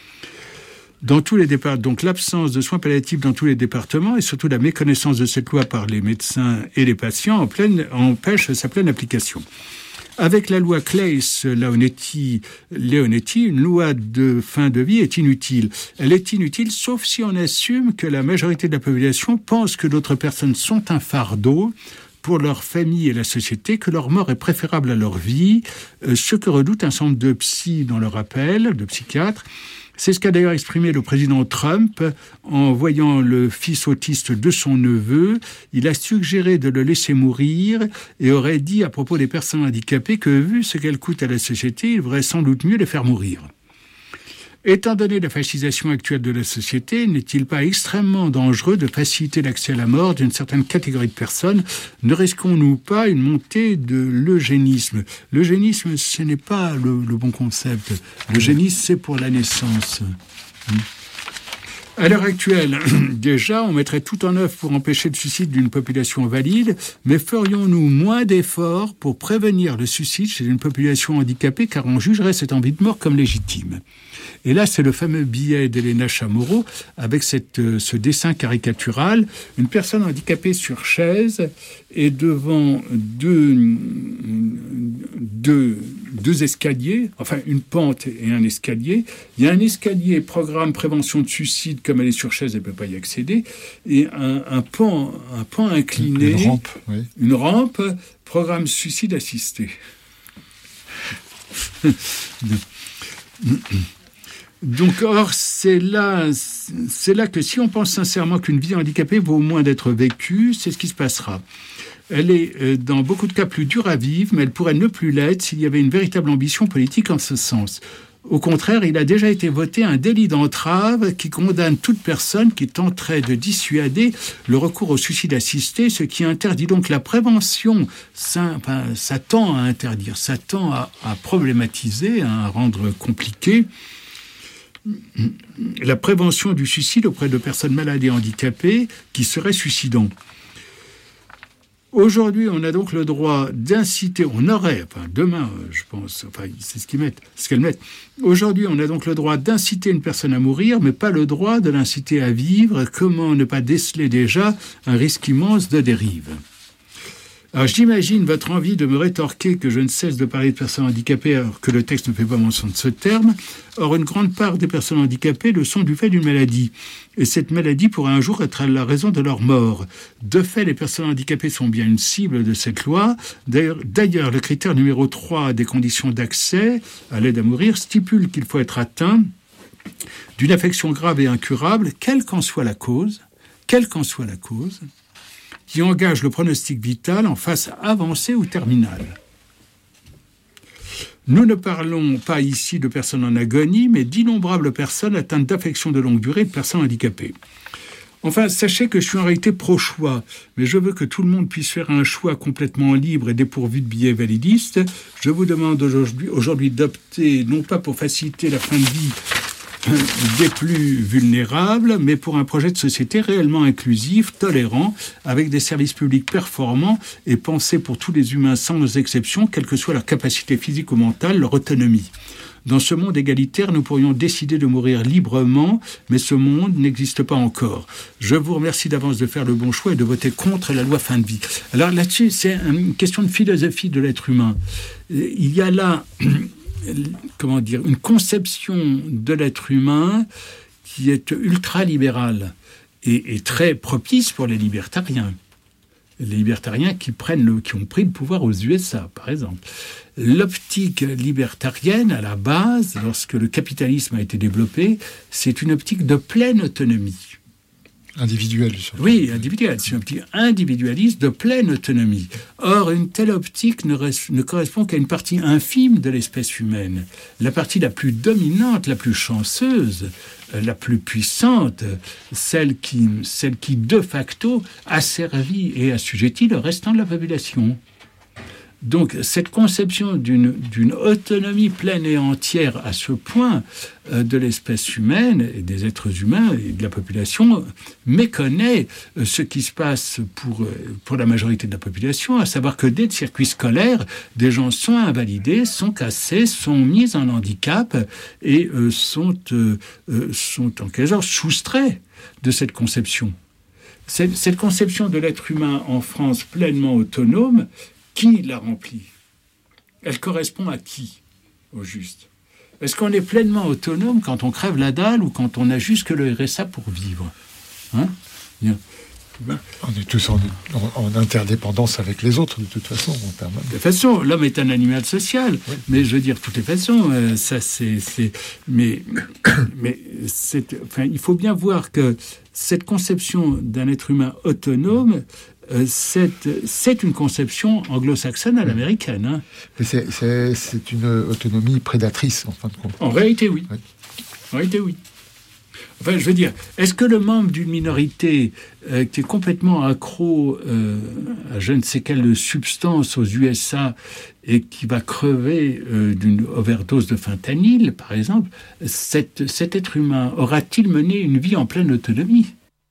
Dans tous les départements, donc l'absence de soins palliatifs dans tous les départements et surtout la méconnaissance de cette loi par les médecins et les patients en pleine, empêche sa pleine application. Avec la loi Claes-Leonetti, Leonetti, une loi de fin de vie est inutile. Elle est inutile sauf si on assume que la majorité de la population pense que d'autres personnes sont un fardeau pour leur famille et la société, que leur mort est préférable à leur vie, ce que redoute un certain nombre de psys dans leur appel, de psychiatres. C'est ce qu'a d'ailleurs exprimé le président Trump en voyant le fils autiste de son neveu. Il a suggéré de le laisser mourir et aurait dit à propos des personnes handicapées que, vu ce qu'elles coûtent à la société, il vaudrait sans doute mieux les faire mourir. Étant donné la fascisation actuelle de la société, n'est-il pas extrêmement dangereux de faciliter l'accès à la mort d'une certaine catégorie de personnes ? Ne risquons-nous pas une montée de l'eugénisme ? L'eugénisme, ce n'est pas le, le bon concept. L'eugénisme, c'est pour la naissance. À l'heure actuelle, déjà, on mettrait tout en œuvre pour empêcher le suicide d'une population valide, mais ferions-nous moins d'efforts pour prévenir le suicide chez une population handicapée, car on jugerait cette envie de mort comme légitime. Et là, c'est le fameux billet d'Elena Chamorro, avec cette, euh, ce dessin caricatural, une personne handicapée sur chaise et devant deux, deux, deux escaliers, enfin une pente et un escalier. Il y a un escalier programme prévention de suicide, comme elle est sur chaise, elle ne peut pas y accéder, et un, un, pan, un pan incliné, une rampe, oui. Une rampe, programme suicide assisté. Donc, or, c'est là, c'est là que si on pense sincèrement qu'une vie handicapée vaut au moins d'être vécue, c'est ce qui se passera. Elle est, dans beaucoup de cas, plus dure à vivre, mais elle pourrait ne plus l'être s'il y avait une véritable ambition politique en ce sens. Au contraire, il a déjà été voté un délit d'entrave qui condamne toute personne qui tenterait de dissuader le recours au suicide assisté, ce qui interdit donc la prévention. Ça, enfin, ça tend à interdire, ça tend à, à problématiser, à rendre compliqué la prévention du suicide auprès de personnes malades et handicapées qui seraient suicidants. Aujourd'hui, on a donc le droit d'inciter, on aurait, enfin demain, je pense, enfin c'est ce qu'ils mettent, ce qu'elles mettent. Aujourd'hui, on a donc le droit d'inciter une personne à mourir, mais pas le droit de l'inciter à vivre. Comment ne pas déceler déjà un risque immense de dérive ? Alors j'imagine votre envie de me rétorquer que je ne cesse de parler de personnes handicapées alors que le texte ne fait pas mention de ce terme. Or, une grande part des personnes handicapées le sont du fait d'une maladie. Et cette maladie pourrait un jour être la raison de leur mort. De fait, les personnes handicapées sont bien une cible de cette loi. D'ailleurs, d'ailleurs le critère numéro trois des conditions d'accès à l'aide à mourir stipule qu'il faut être atteint d'une affection grave et incurable, quelle qu'en soit la cause, quelle qu'en soit la cause, qui engage le pronostic vital en phase avancée ou terminale. Nous ne parlons pas ici de personnes en agonie, mais d'innombrables personnes atteintes d'affections de longue durée, de personnes handicapées. Enfin, sachez que je suis en réalité pro-choix, mais je veux que tout le monde puisse faire un choix complètement libre et dépourvu de biais validistes. Je vous demande aujourd'hui, aujourd'hui d'opter, non pas pour faciliter la fin de vie des plus vulnérables, mais pour un projet de société réellement inclusif, tolérant, avec des services publics performants et pensés pour tous les humains sans exception, quelle que soit leur capacité physique ou mentale, leur autonomie. Dans ce monde égalitaire, nous pourrions décider de mourir librement, mais ce monde n'existe pas encore. Je vous remercie d'avance de faire le bon choix et de voter contre la loi fin de vie. Alors là-dessus, c'est une question de philosophie de l'être humain. Il y a là... comment dire, une conception de l'être humain qui est ultra-libérale et, et très propice pour les libertariens. Les libertariens qui, prennent le, qui ont pris le pouvoir aux U S A, par exemple. L'optique libertarienne, à la base, lorsque le capitalisme a été développé, c'est une optique de pleine autonomie. Individuel. Oui, individuel. C'est une optique individualiste de pleine autonomie. Or, une telle optique ne, reste, ne correspond qu'à une partie infime de l'espèce humaine. La partie la plus dominante, la plus chanceuse, la plus puissante, celle qui, celle qui de facto asservit et assujettit le restant de la population. Donc, cette conception d'une, d'une autonomie pleine et entière à ce point euh, de l'espèce humaine et des êtres humains et de la population méconnaît euh, ce qui se passe pour, euh, pour la majorité de la population, à savoir que dès le circuit scolaire, des gens sont invalidés, sont cassés, sont mis en handicap et euh, sont, euh, euh, sont en quelque sorte soustraits de cette conception. Cette, cette conception de l'être humain en France pleinement autonome, qui la remplit? Elle correspond à qui, au juste? Est-ce qu'on est pleinement autonome quand on crève la dalle ou quand on a juste que le R S A pour vivre? Hein? Bien. On est tous en, en, en interdépendance avec les autres, de toute façon. En permanence. De toute façon, l'homme est un animal social. Oui. Mais je veux dire, de toutes les façons, euh, ça c'est... c'est mais mais c'est, enfin, il faut bien voir que cette conception d'un être humain autonome, Euh, c'est, c'est une conception anglo-saxonne à l'américaine. Hein. Mais c'est, c'est, c'est une autonomie prédatrice, en fin de compte. En réalité, oui. oui. En réalité, oui. Enfin, je veux dire, est-ce que le membre d'une minorité euh, qui est complètement accro euh, à je ne sais quelle substance aux U S A et qui va crever euh, d'une overdose de fentanyl, par exemple, cet, cet être humain aura-t-il mené une vie en pleine autonomie ?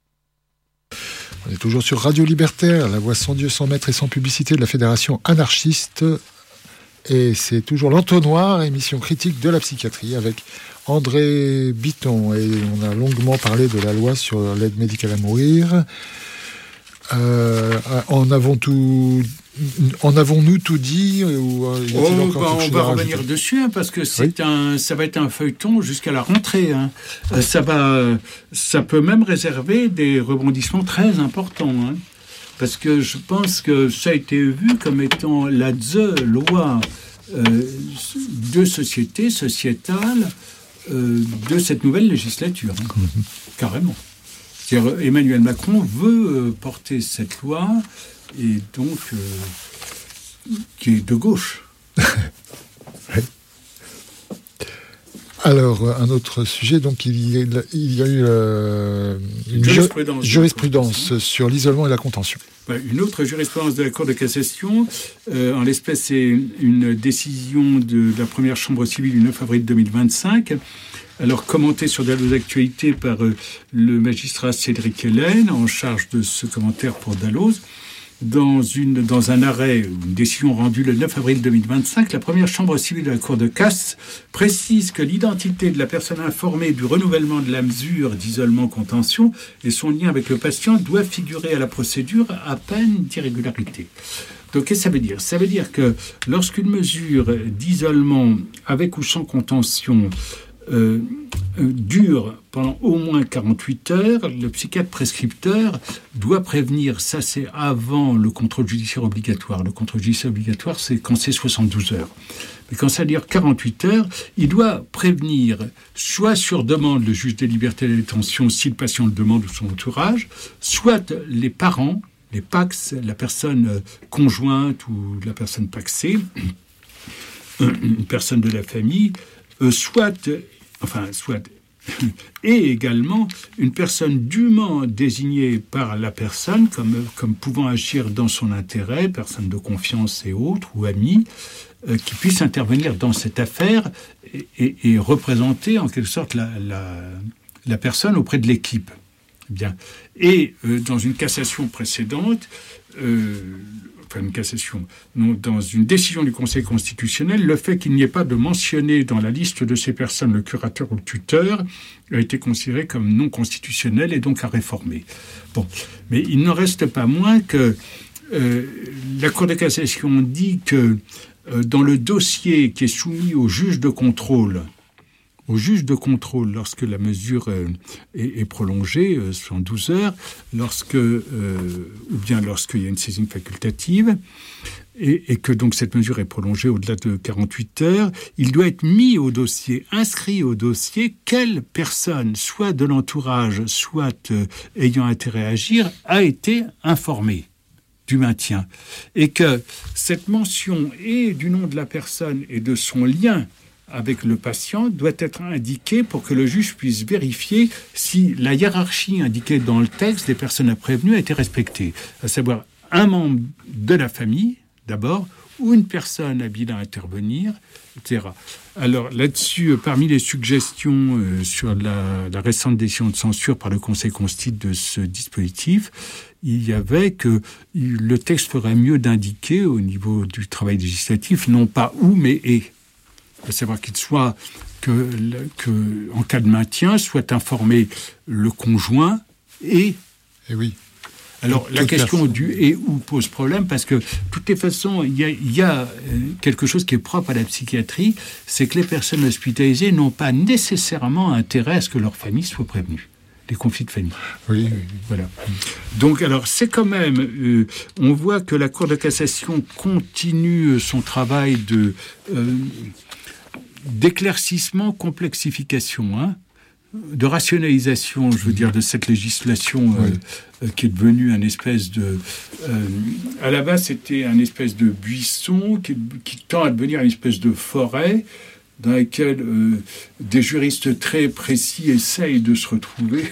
On est toujours sur Radio Libertaire, la voix sans Dieu, sans maître et sans publicité de la Fédération anarchiste. Et c'est toujours l'entonnoir, émission critique de la psychiatrie avec André Bitton. Et on a longuement parlé de la loi sur l'aide médicale à mourir. Euh, en avons tout... En avons-nous tout dit ou oh, bah, on va revenir dessus hein, parce que c'est oui. un, ça va être un feuilleton jusqu'à la rentrée. Hein. Euh, ça va, ça peut même réserver des rebondissements très importants. Hein, parce que je pense que ça a été vu comme étant la the loi euh, de société sociétale euh, de cette nouvelle législature. Hein, mmh. Carrément. C'est-à-dire, Emmanuel Macron veut euh, porter cette loi. Et donc, euh, qui est de gauche. Oui. Alors, un autre sujet, donc il y a, il y a eu euh, une jurisprudence, jurisprudence sur l'isolement et la contention. Une autre jurisprudence de la Cour de cassation, euh, en l'espèce, c'est une décision de la première chambre civile du neuf avril deux mille vingt-cinq, alors commentée sur Dalloz Actualité par euh, le magistrat Cédric Hélène, en charge de ce commentaire pour Dalloz. Dans, une, dans un arrêt, une décision rendue le neuf avril deux mille vingt-cinq, la première chambre civile de la Cour de casse précise que l'identité de la personne informée du renouvellement de la mesure d'isolement-contention et son lien avec le patient doivent figurer à la procédure à peine d'irrégularité. Donc, qu'est-ce que ça veut dire ? Ça veut dire que lorsqu'une mesure d'isolement avec ou sans contention euh, euh, dure pendant au moins quarante-huit heures, le psychiatre prescripteur doit prévenir, ça c'est avant le contrôle judiciaire obligatoire. Le contrôle judiciaire obligatoire, c'est quand c'est soixante-douze heures. Mais quand ça dure quarante-huit heures, il doit prévenir, soit sur demande le juge des libertés et de la détention, si le patient le demande ou son entourage, soit les parents, les Pax, la personne conjointe ou la personne paxée, une personne de la famille, soit, enfin, soit, et également une personne dûment désignée par la personne comme, comme pouvant agir dans son intérêt, personne de confiance et autres, ou amie, euh, qui puisse intervenir dans cette affaire et, et, et représenter en quelque sorte la, la, la personne auprès de l'équipe. Bien. Et euh, dans une cassation précédente, euh, enfin une cassation, non, dans une décision du Conseil constitutionnel, le fait qu'il n'y ait pas de mentionné dans la liste de ces personnes le curateur ou le tuteur a été considéré comme non constitutionnel et donc à réformer. Bon, mais il n'en reste pas moins que euh, la Cour de cassation dit que euh, dans le dossier qui est soumis au juge de contrôle, au juge de contrôle, lorsque la mesure euh, est, est prolongée, euh, soixante-douze heures, lorsque, euh, ou bien lorsqu'il y a une saisine facultative, et, et que donc cette mesure est prolongée au-delà de quarante-huit heures, il doit être mis au dossier, inscrit au dossier, quelle personne, soit de l'entourage, soit euh, ayant intérêt à agir, a été informée du maintien. Et que cette mention et du nom de la personne et de son lien avec le patient doit être indiqué pour que le juge puisse vérifier si la hiérarchie indiquée dans le texte des personnes à prévenir a été respectée, à savoir un membre de la famille, d'abord, ou une personne habile à intervenir, et cetera. Alors là-dessus, parmi les suggestions euh, sur la, la récente décision de censure par le Conseil constitutionnel de ce dispositif, il y avait que le texte ferait mieux d'indiquer au niveau du travail législatif, non pas où, mais et. À savoir qu'il soit, que, que, en cas de maintien, soit informé le conjoint et... Et oui. Alors, la question personne. Du et où pose problème, parce que, de toutes les façons, il y a, il y a quelque chose qui est propre à la psychiatrie, c'est que les personnes hospitalisées n'ont pas nécessairement intérêt à ce que leur famille soit prévenue. Les conflits de famille. Oui, oui. Voilà. Donc, alors, c'est quand même... Euh, on voit que la Cour de cassation continue son travail de... Euh, d'éclaircissement, complexification, hein, de rationalisation, je veux dire, de cette législation euh, oui. qui est devenue un espèce de... Euh, à la base, c'était un espèce de buisson qui, qui tend à devenir une espèce de forêt dans laquelle euh, des juristes très précis essayent de se retrouver.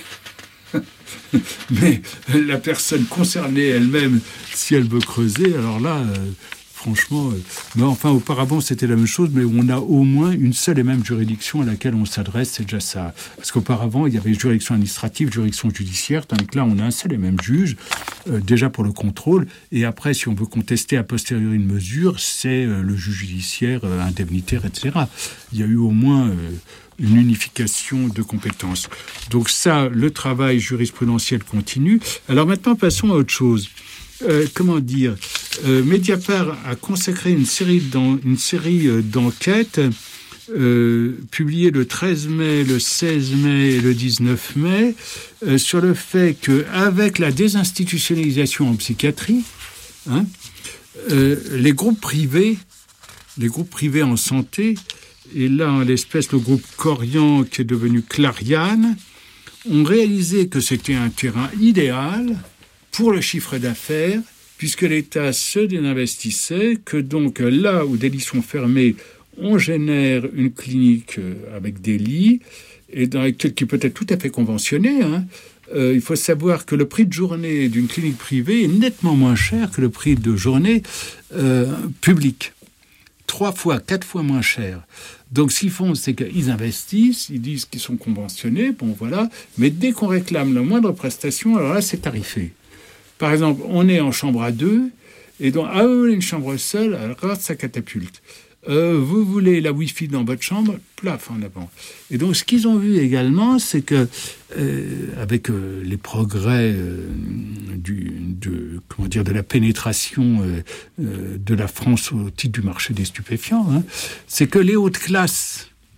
Mais la personne concernée elle-même, si elle veut creuser, alors là... Euh, Franchement, euh, mais enfin, auparavant, c'était la même chose, mais on a au moins une seule et même juridiction à laquelle on s'adresse, c'est déjà ça. Parce qu'auparavant, il y avait juridiction administrative, juridiction judiciaire, tandis que là, on a un seul et même juge, euh, déjà pour le contrôle, et après, si on veut contester a posteriori une mesure, c'est euh, le juge judiciaire, euh, indemnitaire, et cetera. Il y a eu au moins... Euh, une unification de compétences. Donc ça, le travail jurisprudentiel continue. Alors maintenant, passons à autre chose. Euh, comment dire, euh, Mediapart a consacré une série, dans, une série euh, d'enquêtes euh, publiées le treize mai, le seize mai et le dix-neuf mai euh, sur le fait qu'avec la désinstitutionnalisation en psychiatrie, hein, euh, les groupes privés, les groupes privés en santé, et là en l'espèce le groupe Corian qui est devenu Clariane, ont réalisé que c'était un terrain idéal pour le chiffre d'affaires, puisque l'État se désinvestissait, que donc là où des lits sont fermés, on génère une clinique avec des lits, et dans laquelle qui peut être tout à fait conventionnée. Hein. Euh, il faut savoir que le prix de journée d'une clinique privée est nettement moins cher que le prix de journée euh, publique. Trois fois, quatre fois moins cher. Donc, ce qu'ils font, c'est qu'ils investissent, ils disent qu'ils sont conventionnés, bon voilà, mais dès qu'on réclame la moindre prestation, alors là, c'est tarifé. Par exemple, on est en chambre à deux, et donc, ah, vous voulez une chambre seule, alors ça catapulte. Euh, vous voulez la Wi-Fi dans votre chambre, plaf en avant. Et donc, ce qu'ils ont vu également, c'est que, euh, avec euh, les progrès euh, du, de, comment dire, de la pénétration euh, euh, de la France au titre du marché des stupéfiants, hein, c'est que les hautes classes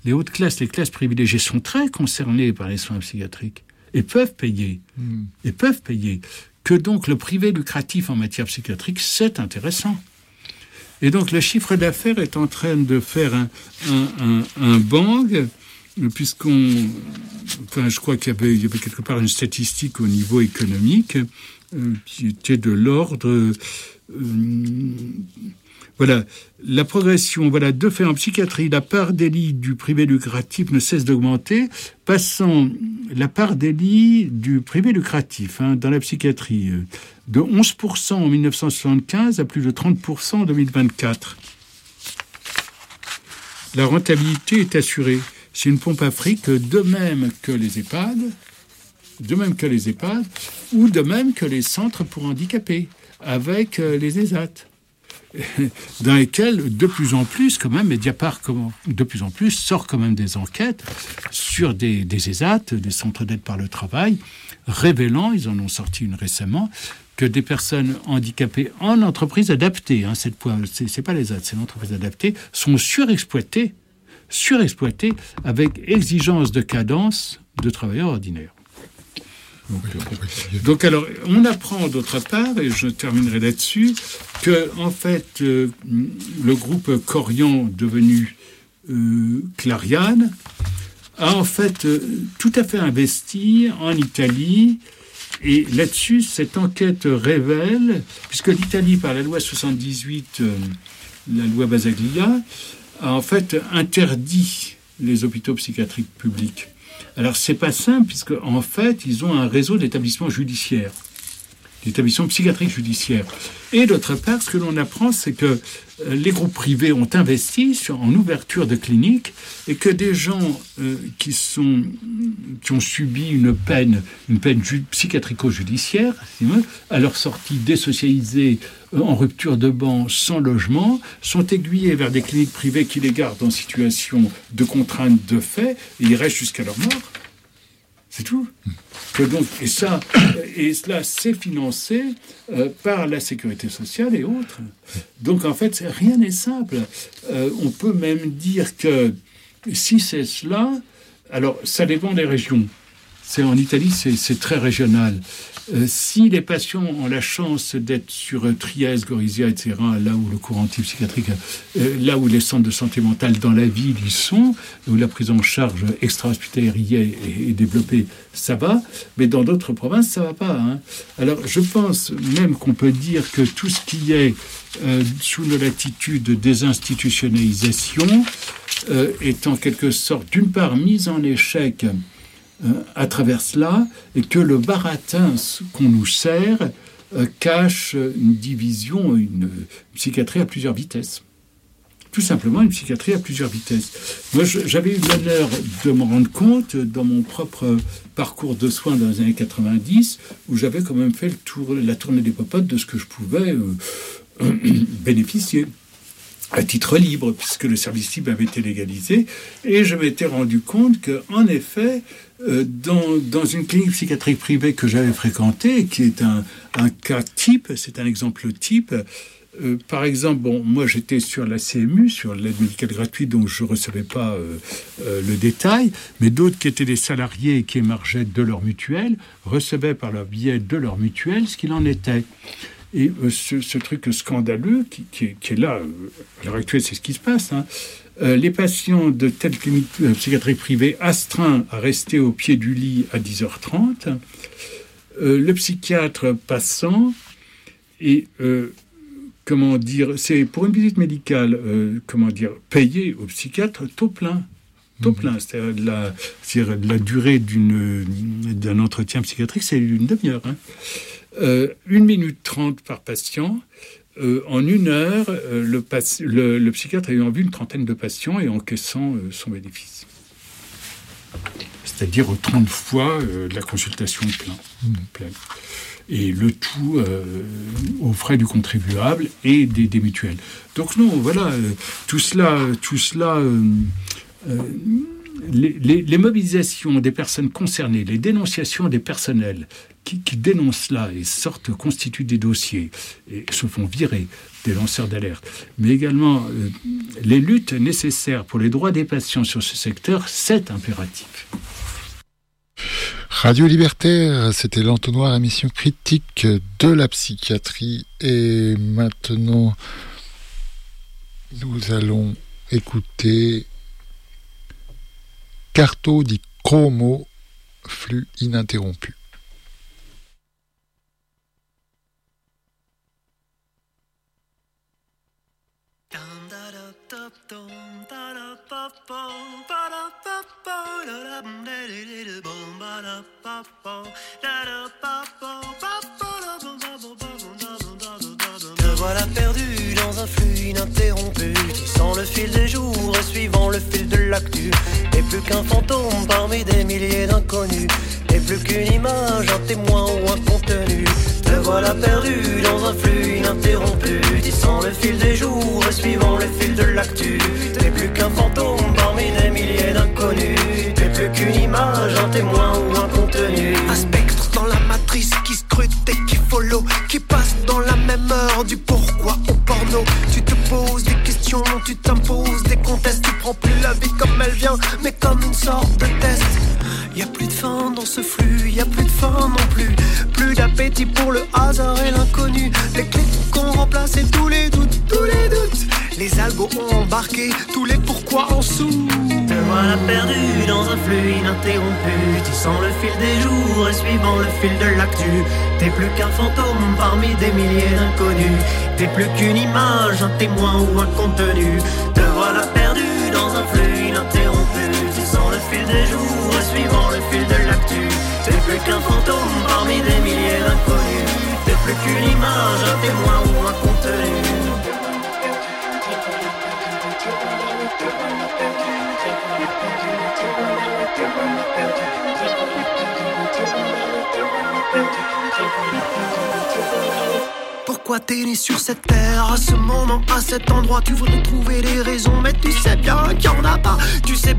les hautes classes, les classes privilégiées sont très concernées par les soins psychiatriques et peuvent payer, mmh. et peuvent payer. Que donc le privé lucratif en matière psychiatrique, c'est intéressant. Et donc le chiffre d'affaires est en train de faire un, un, un, un bang, puisqu'on, enfin, je crois qu'il y avait, il y avait quelque part une statistique au niveau économique euh, qui était de l'ordre, euh, voilà, la progression, voilà, de fait en psychiatrie, la part des lits du privé lucratif ne cesse d'augmenter, passant la part des lits du privé lucratif hein, dans la psychiatrie euh, de onze pour cent en dix-neuf cent soixante-quinze à plus de trente pour cent en deux mille vingt-quatre. La rentabilité est assurée. C'est une pompe à fric, de même que les EHPAD, de même que les EHPAD, ou de même que les centres pour handicapés, avec les ESAT, dans lesquels, de plus en plus, quand même, Mediapart, de plus en plus, sort quand même des enquêtes sur des, des ESAT, des centres d'aide par le travail, révélant, ils en ont sorti une récemment, que des personnes handicapées en entreprise adaptée, hein, cette fois, c'est, c'est pas les ESAT, c'est l'entreprise adaptée, sont surexploitées, surexploitées avec exigence de cadence de travailleurs ordinaires. Donc, euh, donc alors, on apprend d'autre part, et je terminerai là-dessus, que en fait, euh, le groupe Corian, devenu euh, Clariane, a en fait euh, tout à fait investi en Italie. Et là-dessus, cette enquête révèle, puisque l'Italie, par la loi soixante-dix-huit, euh, la loi Basaglia, a en fait interdit les hôpitaux psychiatriques publics. Alors, c'est pas simple, puisque en fait, ils ont un réseau d'établissements judiciaires, d'établissements psychiatriques judiciaires. Et d'autre part, ce que l'on apprend, c'est que les groupes privés ont investi sur, en ouverture de cliniques et que des gens euh, qui, sont, qui ont subi une peine, une peine ju- psychiatrico-judiciaire, à leur sortie désocialisée, euh, en rupture de ban, sans logement, sont aiguillés vers des cliniques privées qui les gardent en situation de contrainte de fait et ils restent jusqu'à leur mort. C'est tout. Que donc, et, ça, et cela, c'est financé euh, par la sécurité sociale et autres. Donc, en fait, rien n'est simple. Euh, on peut même dire que si c'est cela, alors ça dépend des régions. C'est, en Italie, c'est, c'est très régional. Euh, si les patients ont la chance d'être sur Trieste, Gorizia, et cetera, là où le courant psychiatrique, euh, là où les centres de santé mentale dans la ville y sont, où la prise en charge extra-hospitalière y est, est, est développée, ça va, mais dans d'autres provinces, ça va pas. Hein. Alors, je pense même qu'on peut dire que tout ce qui est euh, sous nos latitudes de désinstitutionnalisation euh, est en quelque sorte, d'une part, mise en échec à travers cela, et que le baratin qu'on nous sert euh, cache une division, une psychiatrie à plusieurs vitesses. Tout simplement une psychiatrie à plusieurs vitesses. Moi, je, j'avais eu l'honneur de me rendre compte dans mon propre parcours de soins dans les années quatre-vingt-dix, où j'avais quand même fait le tour, la tournée des popotes de ce que je pouvais euh, euh, bénéficier à titre libre, puisque le service libre avait été légalisé, et je m'étais rendu compte qu'en effet, euh, dans, dans une clinique psychiatrique privée que j'avais fréquentée, qui est un, un cas type, c'est un exemple type, euh, par exemple, bon, moi j'étais sur la C M U, sur l'aide médicale gratuite, donc je ne recevais pas euh, euh, le détail, mais d'autres qui étaient des salariés et qui émargeaient de leur mutuelle, recevaient par le biais de leur mutuelle ce qu'il en était. Et euh, ce, ce truc scandaleux qui, qui, est, qui est là, euh, à l'heure actuelle, c'est ce qui se passe. Hein. Euh, les patients de telle clinique euh, psychiatrique privée astreints à rester au pied du lit à dix heures trente, euh, le psychiatre passant, et euh, comment dire, c'est pour une visite médicale, euh, comment dire, payé au psychiatre taux plein. Taux mmh. plein, c'est-à-dire de la, c'est-à-dire de la durée d'une, d'un entretien psychiatrique, c'est une demi-heure. Hein. Euh, une minute trente par patient. Euh, en une heure, euh, le, pas, le, le psychiatre ayant vu une trentaine de patients et encaissant euh, son bénéfice. C'est-à-dire trente fois euh, la consultation plein, mmh. pleine. Et le tout euh, aux frais du contribuable et des, des mutuelles. Donc non, voilà, euh, tout cela, tout cela euh, euh, les, les, les mobilisations des personnes concernées, les dénonciations des personnels qui, qui dénoncent cela et sortent, constituent des dossiers et se font virer des lanceurs d'alerte, mais également euh, les luttes nécessaires pour les droits des patients sur ce secteur, c'est impératif. Radio Libertaire, c'était l'entonnoir, émission critique de la psychiatrie. Et maintenant, nous allons écouter Carto di Cromo, flux ininterrompu. Te voilà perdu dans un flux ininterrompu, tissant le fil des jours et suivant le fil de l'actu. T'es plus qu'un fantôme parmi des milliers d'inconnus, t'es plus qu'une image, un témoin ou un contenu. Te voilà perdu dans un flux ininterrompu, tissant le fil des jours et suivant le fil de l'actu. T'es plus qu'un fantôme parmi des milliers d'inconnus, t'es plus qu'une image, un témoin ou un contenu. Un spectre dans la matrice qui scrute et qui follow, qui passe dans la même heure du pourquoi au porno. Tu te poses des questions, tu t'imposes des contestes, tu prends plus la vie comme elle vient, mais comme une sorte de test. Y'a plus de fin dans ce flux, y'a plus de fin non plus. Plus d'appétit pour le hasard et l'inconnu. Les clics qu'on remplace et tous les doutes, tous les doutes. Les algos ont embarqué tous les pourquoi en sous. Te voilà perdu dans un flux ininterrompu, tissant le fil des jours et suivant le fil de l'actu. T'es plus qu'un fantôme parmi des milliers d'inconnus, t'es plus qu'une image, un témoin ou un contenu. Te voilà perdu dans un flux ininterrompu, tissant le fil des jours et suivant le fil de l'actu. T'es plus qu'un fantôme parmi des milliers d'inconnus, t'es plus qu'une image, un témoin ou un contenu. Pourquoi t'es né sur cette terre, à ce moment, à cet endroit? Tu voudrais trouver des raisons, mais tu sais bien qu'il y en a pas. Tu sais